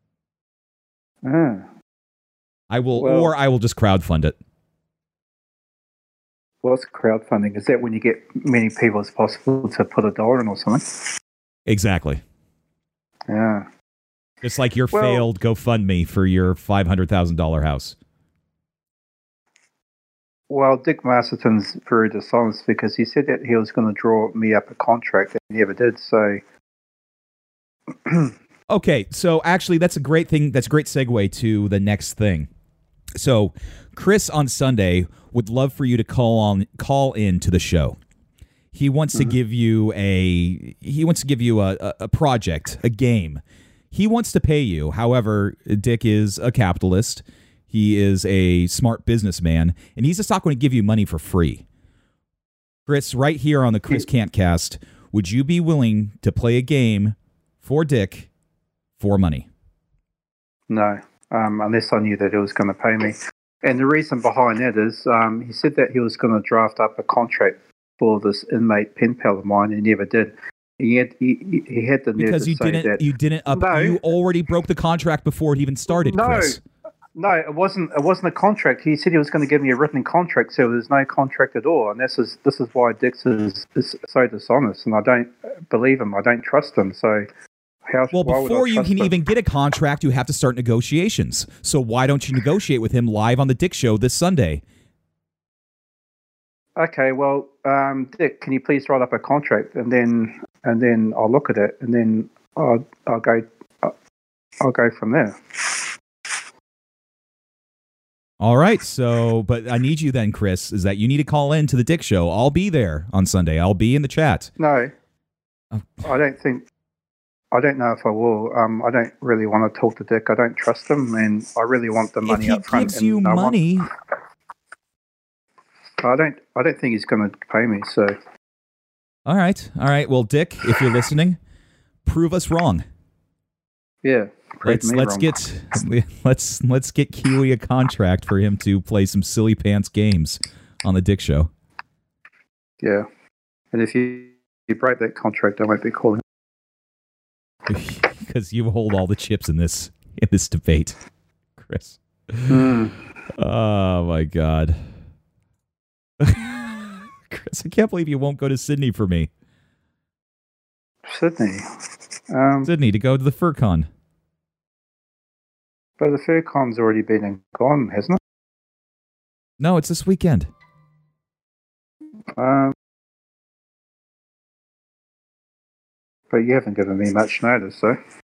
I will, or I will just crowdfund it. What's crowdfunding? Is that when you get many people as possible to put $1 in or something? Exactly. Yeah. It's like your failed GoFundMe for your $500,000 house. Well, Dick Masterton's very dishonest because he said that he was going to draw me up a contract and he never did. So, okay, so actually, that's a great thing. That's a great segue to the next thing. So, Chris on Sunday would love for you to call in to the show. He wants to give you a project, a game. He wants to pay you. However, Dick is a capitalist. He is a smart businessman, and he's just not going to give you money for free. Chris, right here on the Chris Cant Cast, would you be willing to play a game for Dick for money? No, unless I knew that he was going to pay me. And the reason behind that is he said that he was going to draft up a contract for this inmate pen pal of mine, and he never did. He had the nerve because to say that you didn't. You already broke the contract before it even started, Chris. No, it wasn't a contract. He said he was going to give me a written contract, so there's no contract at all. And this is why Dix is so dishonest, and I don't believe him. I don't trust him. So before you can even get a contract, you have to start negotiations. So why don't you negotiate with him live on the Dick Show this Sunday? Okay, well, Dick, can you please write up a contract, and then I'll look at it, and then I'll go from there. All right, so, but I need you then, Chris, is that you need to call in to the Dick Show. I'll be there on Sunday. I'll be in the chat. No, I don't know if I will. I don't really want to talk to Dick. I don't trust him, and I really want the money up front. If he gives you money... I don't think he's going to pay me, so... All right. Well, Dick, if you're listening, prove us wrong. Yeah. Let's get Kiwi a contract for him to play some silly pants games on the Dick Show. Yeah, and if you break that contract, I won't be calling. Because you hold all the chips in this debate, Chris. Oh my God, Chris! I can't believe you won't go to Sydney for me. Sydney to go to the FurCon. But the FurCon's already been and gone, hasn't it? No, it's this weekend. But you haven't given me much notice, so.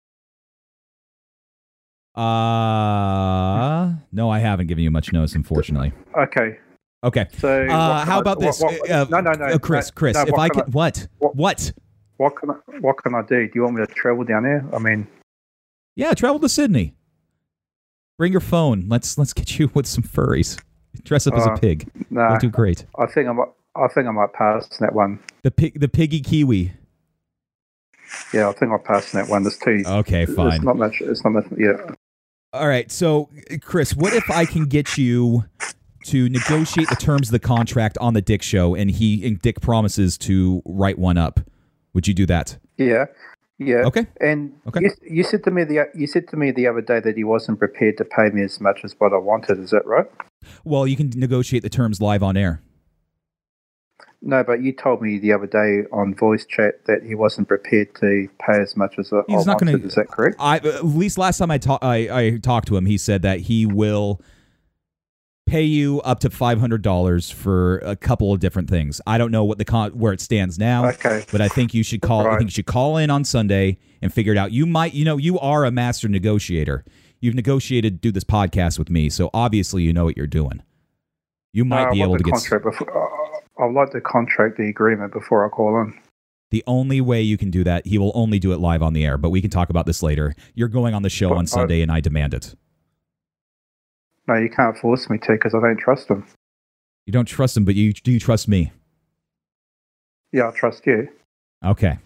No, I haven't given you much notice, unfortunately. Okay. So how about this? No, Chris. If I can, what? What can I do? Do you want me to travel down there? I mean, yeah, travel to Sydney. Bring your phone. Let's get you with some furries. Dress up as a pig. No, you'll do great. I think I might pass that one. The piggy kiwi. Yeah, I think I'll pass that one. There's two. Okay, fine. It's not much. Yeah. All right. So, Chris, what if I can get you to negotiate the terms of the contract on the Dick Show, and Dick promises to write one up? Would you do that? Yeah. Yeah. Okay. And you said to me the other day that he wasn't prepared to pay me as much as what I wanted. Is that right? Well, you can negotiate the terms live on air. No, but you told me the other day on voice chat that he wasn't prepared to pay as much as I wanted. Is that correct? At least last time I talked to him, he said that he will pay you up to $500 for a couple of different things. I don't know what where it stands now. Okay. But I think you should call. Right. I think you should call in on Sunday and figure it out. You are a master negotiator. You've negotiated, do this podcast with me, so obviously you know what you're doing. You might be able to get. I'd like to contract the agreement before I call in. The only way you can do that, he will only do it live on the air. But we can talk about this later. You're going on the show on Sunday, and I demand it. No, you can't force me to because I don't trust him. You don't trust him, but do you trust me? Yeah, I trust you. Okay.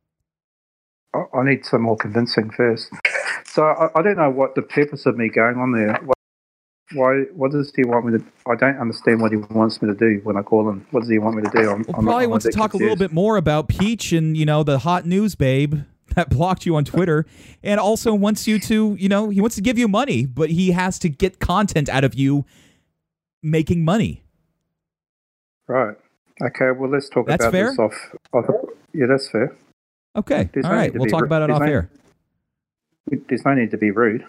I need some more convincing first. So I don't know what the purpose of me going on there. Why? What does he want me to? I don't understand what he wants me to do when I call him. What does he want me to do? Probably wants to talk a little bit more about Peach and the hot news babe that blocked you on Twitter, and also wants you to he wants to give you money, but he has to get content out of you making money. Right. Okay. Well, let's talk about fair? this off. Yeah, that's fair. Okay. All right. We'll talk about it off air. There's no need to be rude.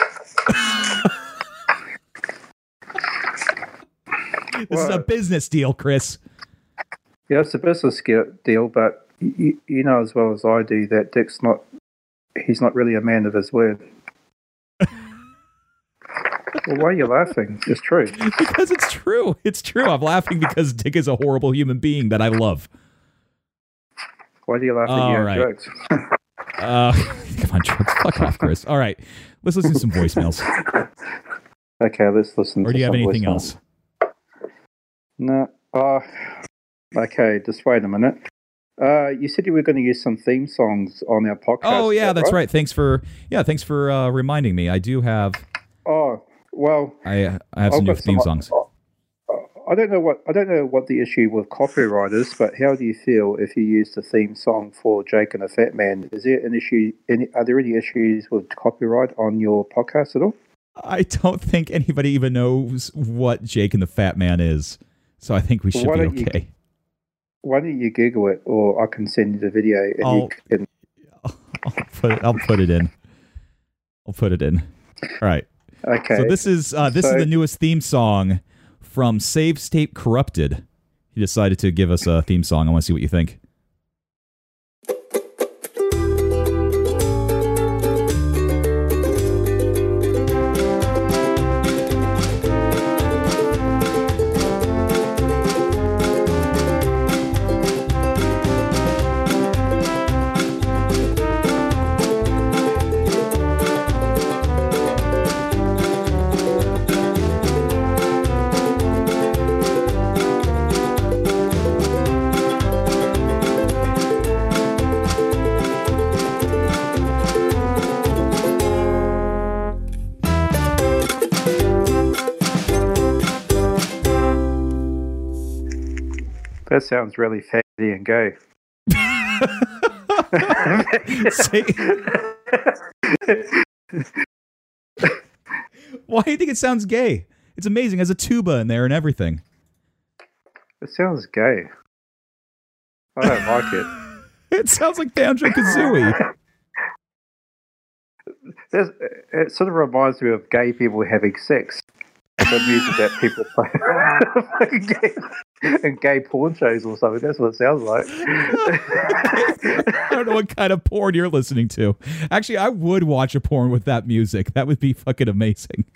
This is a business deal, Chris. Yeah, it's a business deal, but you know as well as I do that Dick's he's not really a man of his word. Well, why are you laughing? It's true. Because it's true. It's true. I'm laughing because Dick is a horrible human being that I love. Why do you laugh at your jokes? Come on, fuck off, Chris. All right, let's listen to some voicemails. Okay, let's listen to some voicemails. Or do you have anything else? No. Okay, just wait a minute. You said you were going to use some theme songs on our podcast. Oh, yeah, that's right. Thanks for reminding me. I do have... Oh, well... I have some new theme songs. I don't know what the issue with copyright is, but how do you feel if you use the theme song for Jake and the Fat Man? Is there an issue? Are there any issues with copyright on your podcast at all? I don't think anybody even knows what Jake and the Fat Man is, so I think we should be okay. Why don't you Google it, or I can send you the video and you can... I'll put it in. I'll put it in. All right. Okay. So this is the newest theme song from Save State Corrupted. He decided to give us a theme song. I want to see what you think. That sounds really fatty and gay. Why do you think it sounds gay? It's amazing. There's a tuba in there and everything. It sounds gay. I don't like it. It sounds like Banjo-Kazooie. It sort of reminds me of gay people having sex. The music that people play in gay porn shows or something. That's what it sounds like. I don't know what kind of porn you're listening to. Actually, I would watch a porn with that music. That would be fucking amazing.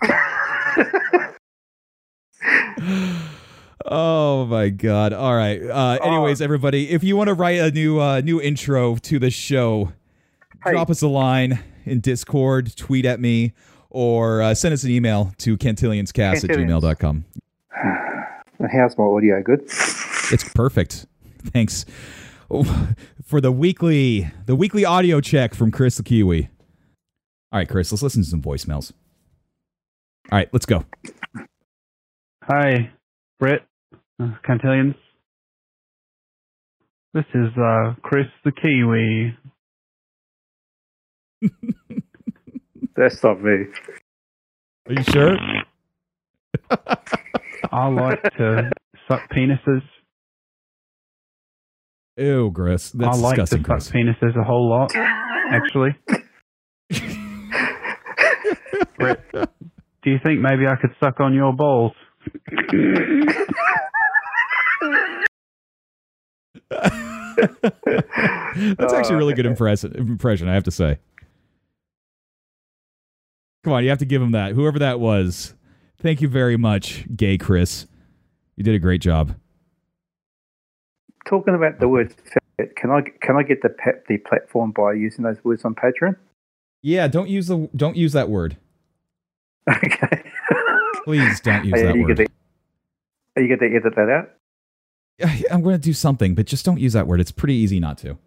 Oh my god. All right. Anyways, everybody, if you want to write a new intro to the show, drop us a line in Discord, tweet at me, or send us an email to cantillionscast@gmail.com. How's my audio? Good? It's perfect. Thanks for the weekly audio check from Chris the Kiwi. All right, Chris, let's listen to some voicemails. All right, let's go. Hi, Brett, Cantillions. This is Chris the Kiwi. That's not me. Are you sure? I like to suck penises. Ew, Chris. That's disgusting, Chris. I like to suck penises a whole lot, actually. Brett, do you think maybe I could suck on your balls? That's actually a really good impression, I have to say. Come on, you have to give him that. Whoever that was. Thank you very much, gay Chris. You did a great job. Talking about the word fat, can I get the platform by using those words on Patreon? Yeah, don't use that word. Okay. Please don't use that word. Are you going to edit that out? I'm going to do something, but just don't use that word. It's pretty easy not to.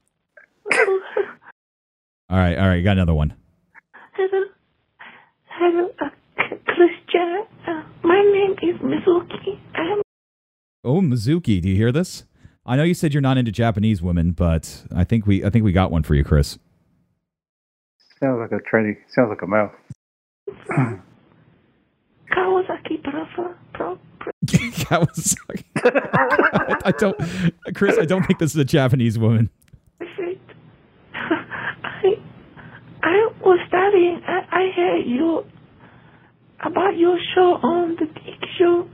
All right, you got another one. Hello, Chris Jack. My name is Mizuki. Oh, Mizuki, do you hear this? I know you said you're not into Japanese women, but I think we got one for you, Chris. Sounds like a tranny. Sounds like a male. Kawasaki Pro. Kawasaki. Chris, I don't think this is a Japanese woman. Perfect. I was studying. I heard you about your show on the Geek Show.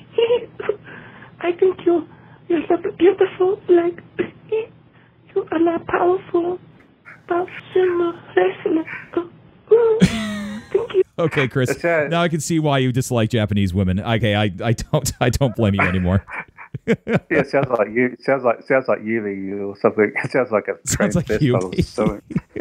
I think you're so beautiful. Like you are not powerful. Wrestling. Thank you. Okay, Chris. Now I can see why you dislike Japanese women. Okay, I don't blame you anymore. Yeah, it sounds like you. It sounds like Yuli or something. It sounds like a Yuli.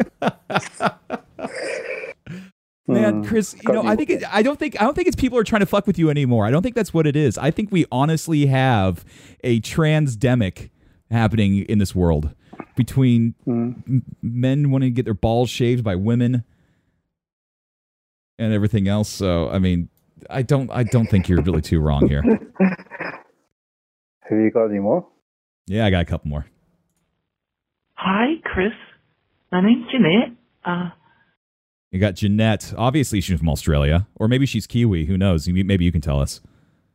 Man, Chris, I don't think it's people are trying to fuck with you anymore. I don't think that's what it is. I think we honestly have a transdemic happening in this world between men wanting to get their balls shaved by women and everything else. So, I mean, I don't think you're really too wrong here. Have you got any more? Yeah, I got a couple more. Hi, Chris. My name's Jeanette. You got Jeanette. Obviously, she's from Australia. Or maybe she's Kiwi. Who knows? Maybe you can tell us.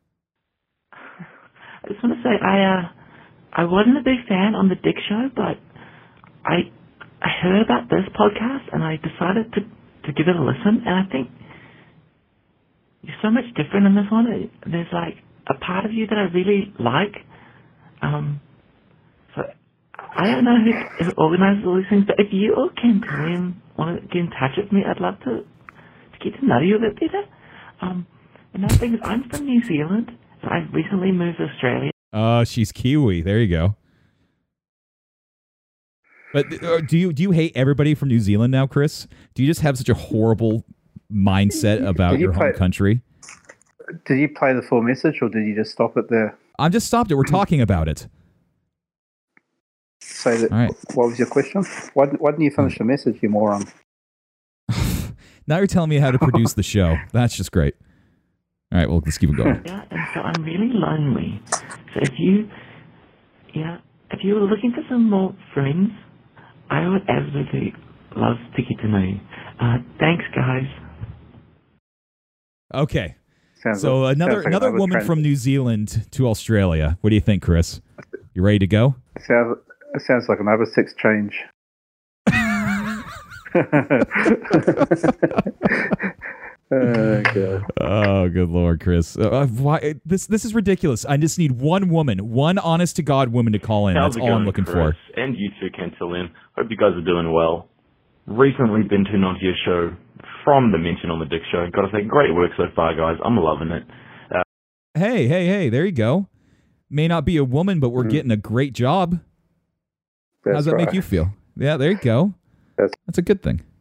I just want to say, I wasn't a big fan on the Dick Show, but I heard about this podcast, and I decided to give it a listen, and I think you're so much different in this one. There's like a part of you that I really like. So I don't know who organizes all these things, but if you or Ken Tillian want to get in touch with me, I'd love to get to know you a bit better. Another thing is, I'm from New Zealand, and I recently moved to Australia. She's Kiwi. There you go. But do you hate everybody from New Zealand now, Chris? Do you just have such a horrible mindset about your home country? Did you play the full message, or did you just stop it there? I just stopped it. We're talking about it. So, right. What was your question? Why didn't you finish the message, you moron? Now you're telling me how to produce the show. That's just great. All right, well, let's keep it going. Yeah, and so I'm really lonely. So if you were looking for some more friends, I would absolutely love to get to know you. Thanks, guys. Okay. So another woman from New Zealand to Australia. What do you think, Chris? You ready to go? It sounds like another sex change. Oh, God. Oh, good Lord, Chris. Why this is ridiculous. I just need one woman, one honest to God woman to call in. That's all I'm looking for. And you too, Ken Tillian. Hope you guys are doing well. Recently been tuned onto your show from the mention on the Dick Show. Got to say, great work so far, guys. I'm loving it. Hey, there you go. May not be a woman, but we're getting a great job. How's that make you feel? Yeah, there you go. That's a good thing.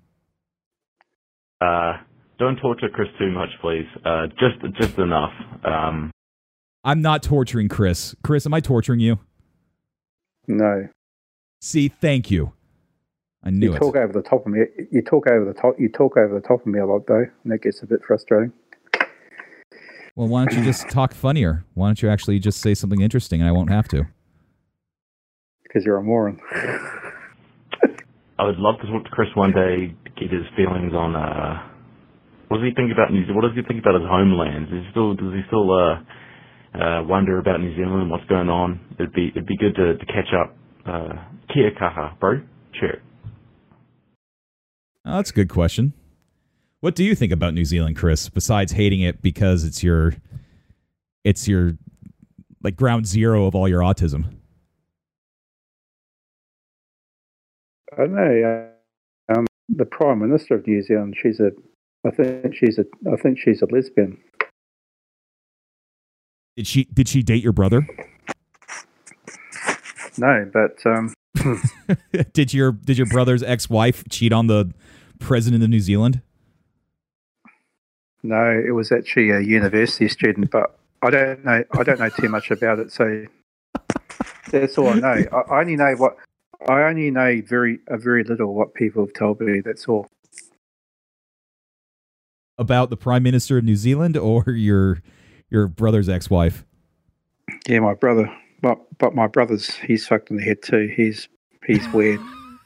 Don't torture Chris too much, please. Just enough. I'm not torturing Chris. Chris, am I torturing you? No. See, thank you. I knew it. You talk over the top of me. You talk over the top of me a lot, though, and that gets a bit frustrating. Well, why don't you just talk funnier? Why don't you actually just say something interesting, and I won't have to? Because you're a moron. I would love to talk to Chris one day, get his feelings on what does he think about New Zealand? What does he think about his homeland? Does he still wonder about New Zealand? What's going on? It'd be good to catch up. Kia kaha, bro. Cheers. Oh, that's a good question. What do you think about New Zealand, Chris? Besides hating it because it's your like ground zero of all your autism. I don't know. The Prime Minister of New Zealand, I think she's a lesbian. Did she date your brother? No, but did your brother's ex-wife cheat on the president of New Zealand? No, it was actually a university student, but I don't know too much about it, so that's all I know. I only know very little what people have told me. That's all. About the Prime Minister of New Zealand or your Your brother's ex-wife. Yeah, my brother. But my brother's, he's fucked in the head too. He's weird.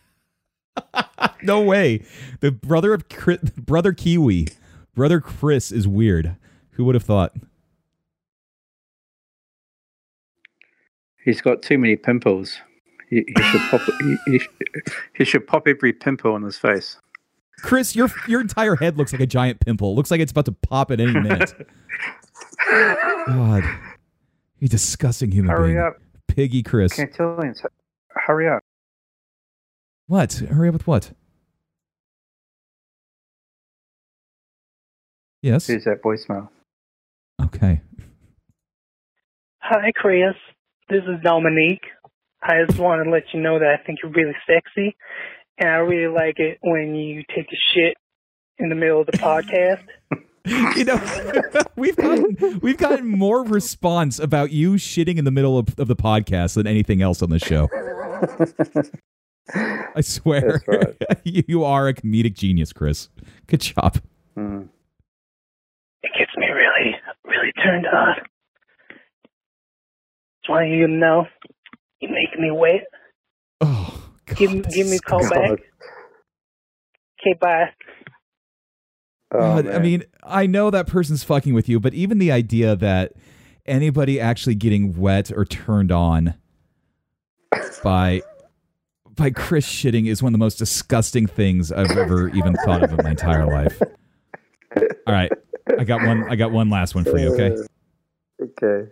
No way. The brother Kiwi, brother Chris is weird. Who would have thought? He's got too many pimples. He should pop. He should pop every pimple on his face. Chris, your entire head looks like a giant pimple. It looks like it's about to pop at any minute. God, you disgusting human being. Hurry up, Piggy Chris. Can't tell him. Hurry up. What? Hurry up with what? Yes. Here's that voicemail. Okay. Hi, Chris. This is Dominique. I just want to let you know that I think you're really sexy, and I really like it when you take a shit in the middle of the podcast. You know, we've gotten more response about you shitting in the middle of the podcast than anything else on the show. I swear. That's right. You are a comedic genius, Chris. Good job. Mm. It gets me really, really turned on. Just want you to know, you make me wet. Oh, God, give me a call back. Okay, bye. God, I mean, I know that person's fucking with you, but even the idea that anybody actually getting wet or turned on by Chris shitting is one of the most disgusting things I've ever even thought of in my entire life. All right, I got one last one for you. Okay. Okay.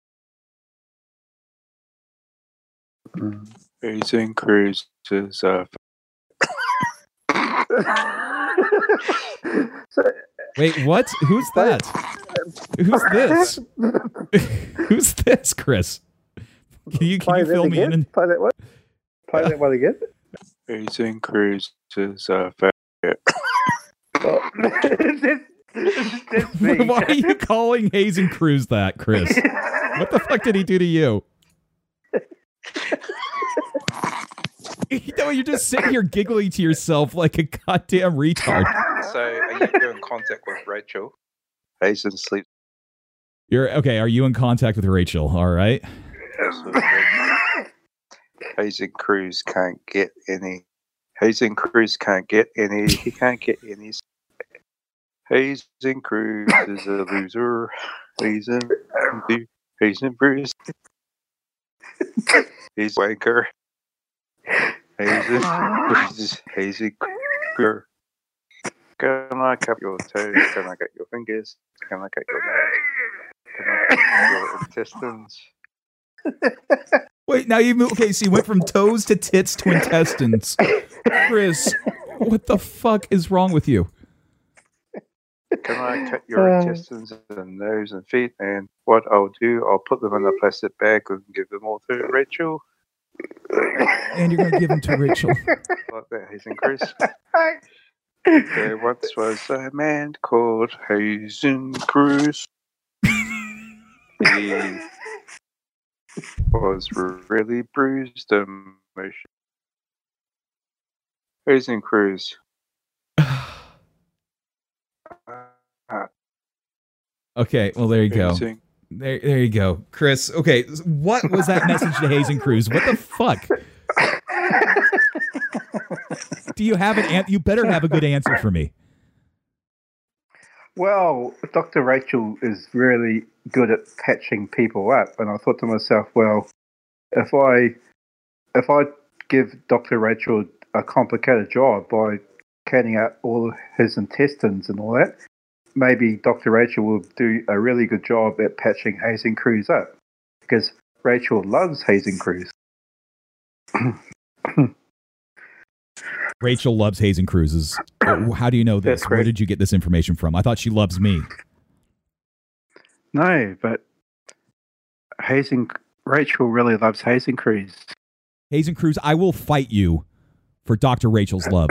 Hazen Cruz is Wait, what? Who's that? Who's this? Who's this, Chris? Can you fill me in? Play that one. Play that one again. Hazen Cruz is Why are you calling Hazen Cruz that, Chris? What the fuck did he do to you? You know, you're just sitting here giggling to yourself like a goddamn retard. So, are you in contact with Rachel? Hazen sleeps. You're okay. Are you in contact with Rachel? All right. Hazen Cruz can't get any. Hazen Cruz can't get any. He can't get any. Hazen Cruz is a loser. Hazen Cruz. He's wanker. Hazen Cruz. Can I cup your toes? Can I get your fingers? Can I get your nose? Can I get your intestines? Wait, now okay, so you went from toes to tits to intestines. Chris, what the fuck is wrong with you? Can I cut your intestines and nose and feet? And what I'll do, I'll put them in a plastic bag and give them all to Rachel. And you're going to give them to Rachel. Like that, Hazen Cruz. There once was a man called Hazen Cruz. He was really bruised emotion. Hazen Cruz. Okay, well, there you go. There you go. Chris, okay, what was that message to Hazen Cruz? What the fuck? Do you have an answer? You better have a good answer for me. Well, Dr. Rachel is really good at patching people up, and I thought to myself, well, if I give Dr. Rachel a complicated job by cutting out all his intestines and all that, maybe Dr. Rachel will do a really good job at patching Hazen Cruz up, because Rachel loves Hazen Cruz. Rachel loves Hazen Cruz's. How do you know this? Where did you get this information from? I thought she loves me. No, but Rachel really loves Hazen Cruz. Hazen Cruz, I will fight you for Dr. Rachel's love.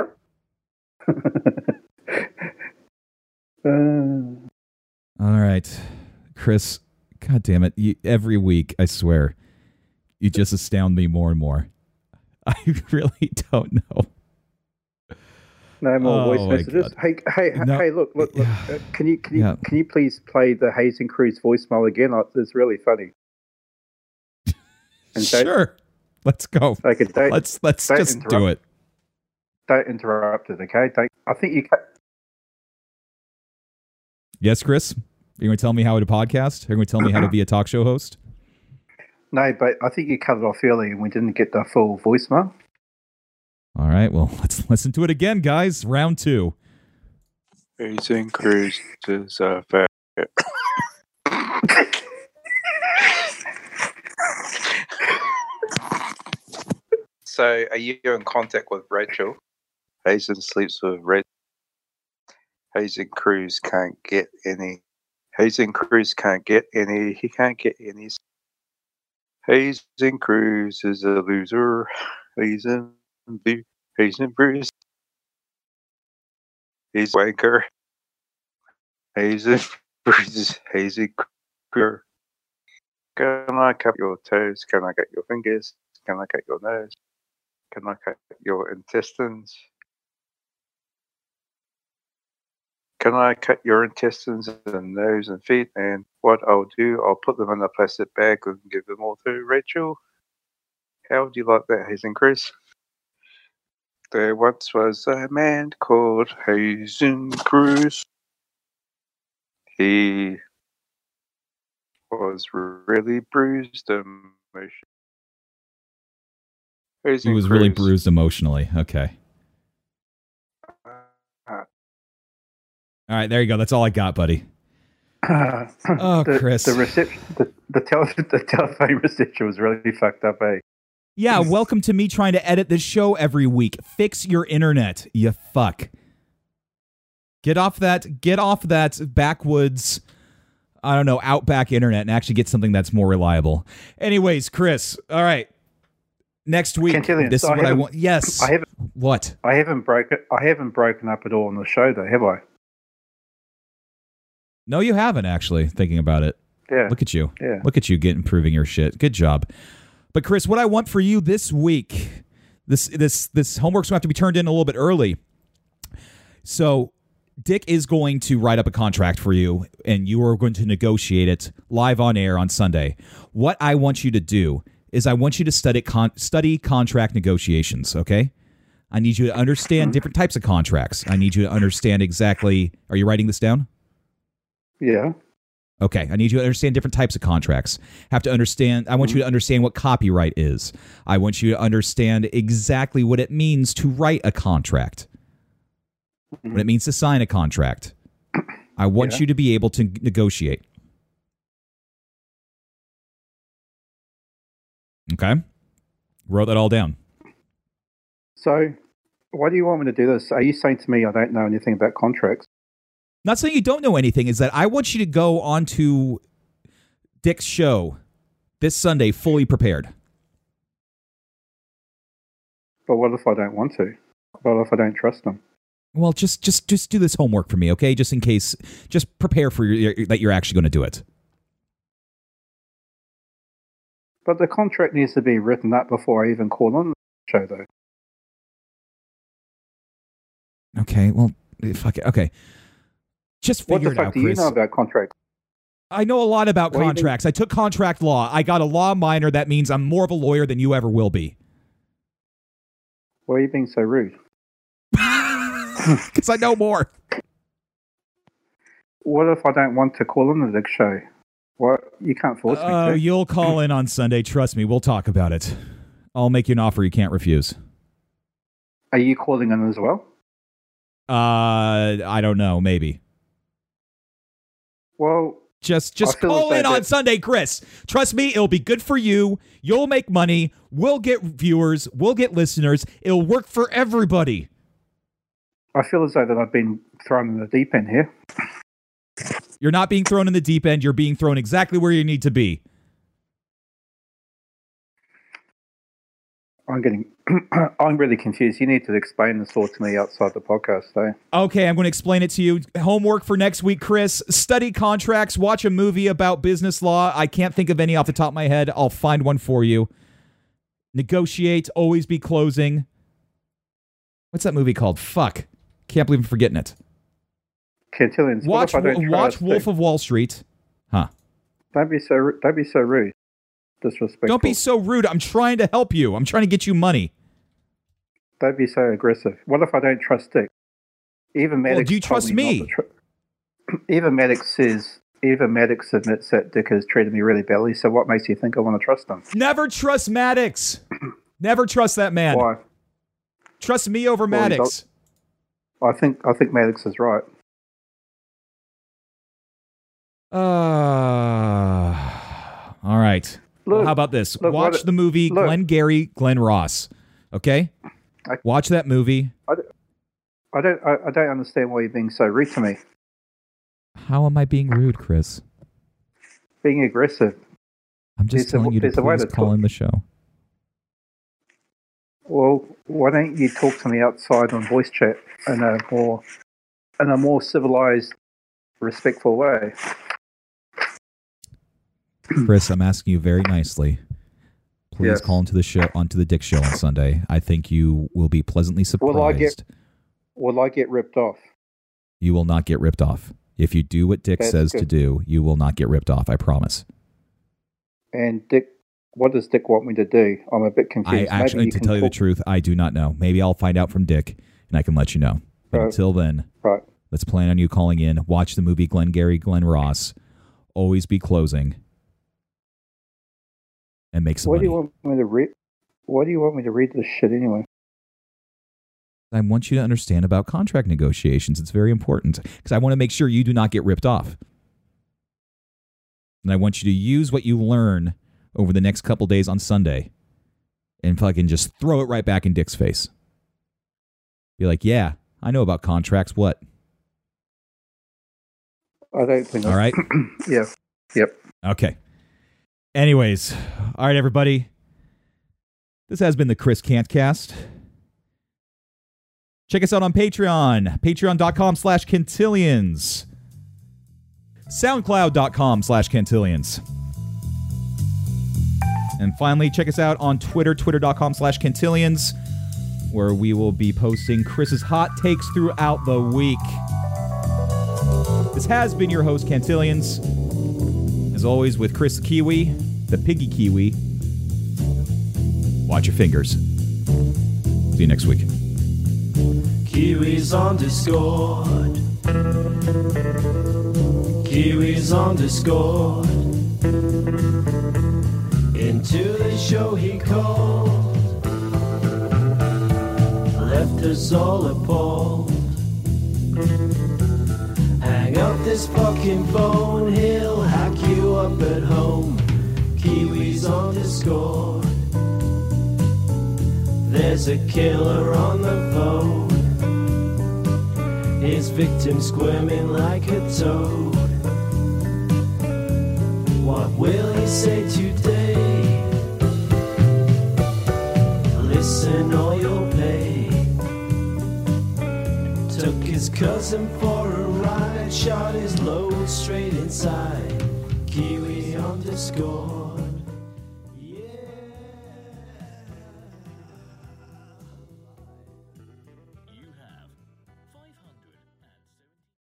All right, Chris, God damn it. Every week, I swear, you just astound me more and more. I really don't know. No more voice messages. God. Hey! Look! Can you please play the Hayes and Cruz voicemail again? It's really funny. And sure, let's go. Okay, let's just do it. Don't interrupt it, okay? I think you. Yes, Chris. You're going to tell me how to podcast? You're going to tell me how to be a talk show host? No, but I think you cut it off early and we didn't get the full voicemail. All right, well, let's listen to it again, guys. Round 2. Hayes and Cruz is fat. So, are you in contact with Rachel? Hazen sleeps with Red. Hazen Cruz can't get any. Hazen Cruz can't get any. He can't get any. Hazen Cruz is a loser. Hazen Bruce. He's wanker. Hazen Bruce. Hazen Cruz. Can I cut your toes? Can I cut your fingers? Can I cut your nose? Can I cut your intestines? Can I cut your intestines and nose and feet? And what I'll do, I'll put them in a plastic bag and give them all to Rachel. How would you like that, Hazen Cruz? There once was a man called Hazen Cruz. He was really bruised emotionally. He was really bruised emotionally. Okay. All right, there you go. That's all I got, buddy. Chris. The telephone reception was really fucked up, eh? Yeah, welcome to me trying to edit this show every week. Fix your internet, you fuck. Get off that backwoods, I don't know, outback internet and actually get something that's more reliable. Anyways, Chris, all right. Next week, this is what I want. Yes. What? I haven't broken up at all on the show, though, have I? No, you haven't, actually, thinking about it. Yeah. Look at you. Yeah. Look at you improving your shit. Good job. But, Chris, what I want for you this week, this homework's going to have to be turned in a little bit early. So, Dick is going to write up a contract for you, and you are going to negotiate it live on air on Sunday. What I want you to do is I want you to study contract negotiations, okay? I need you to understand different types of contracts. I need you to understand exactly... Are you writing this down? Yeah. Okay, I need you to understand different types of contracts. I want you to understand what copyright is. I want you to understand exactly what it means to write a contract. What it means to sign a contract. I want you to be able to negotiate. Okay? Wrote that all down. So, why do you want me to do this? Are you saying to me I don't know anything about contracts? Not saying you don't know anything, is that I want you to go onto Dick's show this Sunday fully prepared. But what if I don't want to? What if I don't trust him? Well, just do this homework for me, okay? Just in case, just prepare for that you're actually going to do it. But the contract needs to be written up before I even call on the show, though. Okay, well, fuck it. Okay. Just figure it out, Chris. What the fuck do you know about contracts? I know a lot about contracts. I took contract law. I got a law minor. That means I'm more of a lawyer than you ever will be. Why are you being so rude? Because I know more. What if I don't want to call on the Dick show? What? You can't force me to. You'll call in on Sunday. Trust me. We'll talk about it. I'll make you an offer you can't refuse. Are you calling in as well? I don't know. Maybe. Well, just call in on Sunday, Chris. Trust me, it'll be good for you. You'll make money. We'll get viewers. We'll get listeners. It'll work for everybody. I feel as though that I've been thrown in the deep end here. You're not being thrown in the deep end. You're being thrown exactly where you need to be. I'm really confused. You need to explain this all to me outside the podcast, though. Okay, I'm going to explain it to you. Homework for next week, Chris. Study contracts. Watch a movie about business law. I can't think of any off the top of my head. I'll find one for you. Negotiate. Always be closing. What's that movie called? Fuck. Can't believe I'm forgetting it. Cantillans. Watch Wolf of Wall Street. Huh. Don't be so rude. Disrespectful. Don't be so rude. I'm trying to help you. I'm trying to get you money. Don't be so aggressive. What if I don't trust Dick? Even Maddox. Well, do you trust me? Even Maddox admits that Dick has treated me really badly. So what makes you think I want to trust him? Never trust Maddox. Never trust that man. Why? Trust me over Maddox. I think Maddox is right. All right. Well, how about this? Watch the movie Glengarry Glen Ross. Okay? Watch that movie. I don't understand why you're being so rude to me. How am I being rude, Chris? Being aggressive. I'm just telling you to please call in the show. Well, why don't you talk to me outside on voice chat in a more civilized, respectful way? Chris, I'm asking you very nicely. Please call onto the Dick Show on Sunday. I think you will be pleasantly surprised. Will I get ripped off? You will not get ripped off. If you do what Dick says to do, you will not get ripped off. I promise. And Dick, what does Dick want me to do? I'm a bit confused. To tell you the truth, I do not know. Maybe I'll find out from Dick, and I can let you know. But until then, let's plan on you calling in. Watch the movie Glengarry Glen Ross. Always be closing. And make some money. Why do you want me to read this shit anyway? I want you to understand about contract negotiations. It's very important because I want to make sure you do not get ripped off. And I want you to use what you learn over the next couple days on Sunday and fucking just throw it right back in Dick's face. Be like, yeah, I know about contracts. What? I don't think. All right. Yeah. Yep. Okay. Anyways, all right, everybody. This has been the Chris Cantcast. Check us out on Patreon. Patreon.com/Cantillions. SoundCloud.com/Cantillions. And finally, check us out on Twitter. Twitter.com/Cantillions, where we will be posting Chris's hot takes throughout the week. This has been your host, Cantillions. As always, with Chris Kiwi, the Piggy Kiwi. Watch your fingers. See you next week. Kiwis on Discord. Kiwis on Discord. Into the show he called. Left us all appalled. Hang up this fucking phone, he'll hack you up at home. Kiwis on Discord. There's a killer on the phone. His victim squirming like a toad. What will he say today? Listen or you'll pay. Took his cousin for a ride, shot his load straight inside. Kiwi on Discord.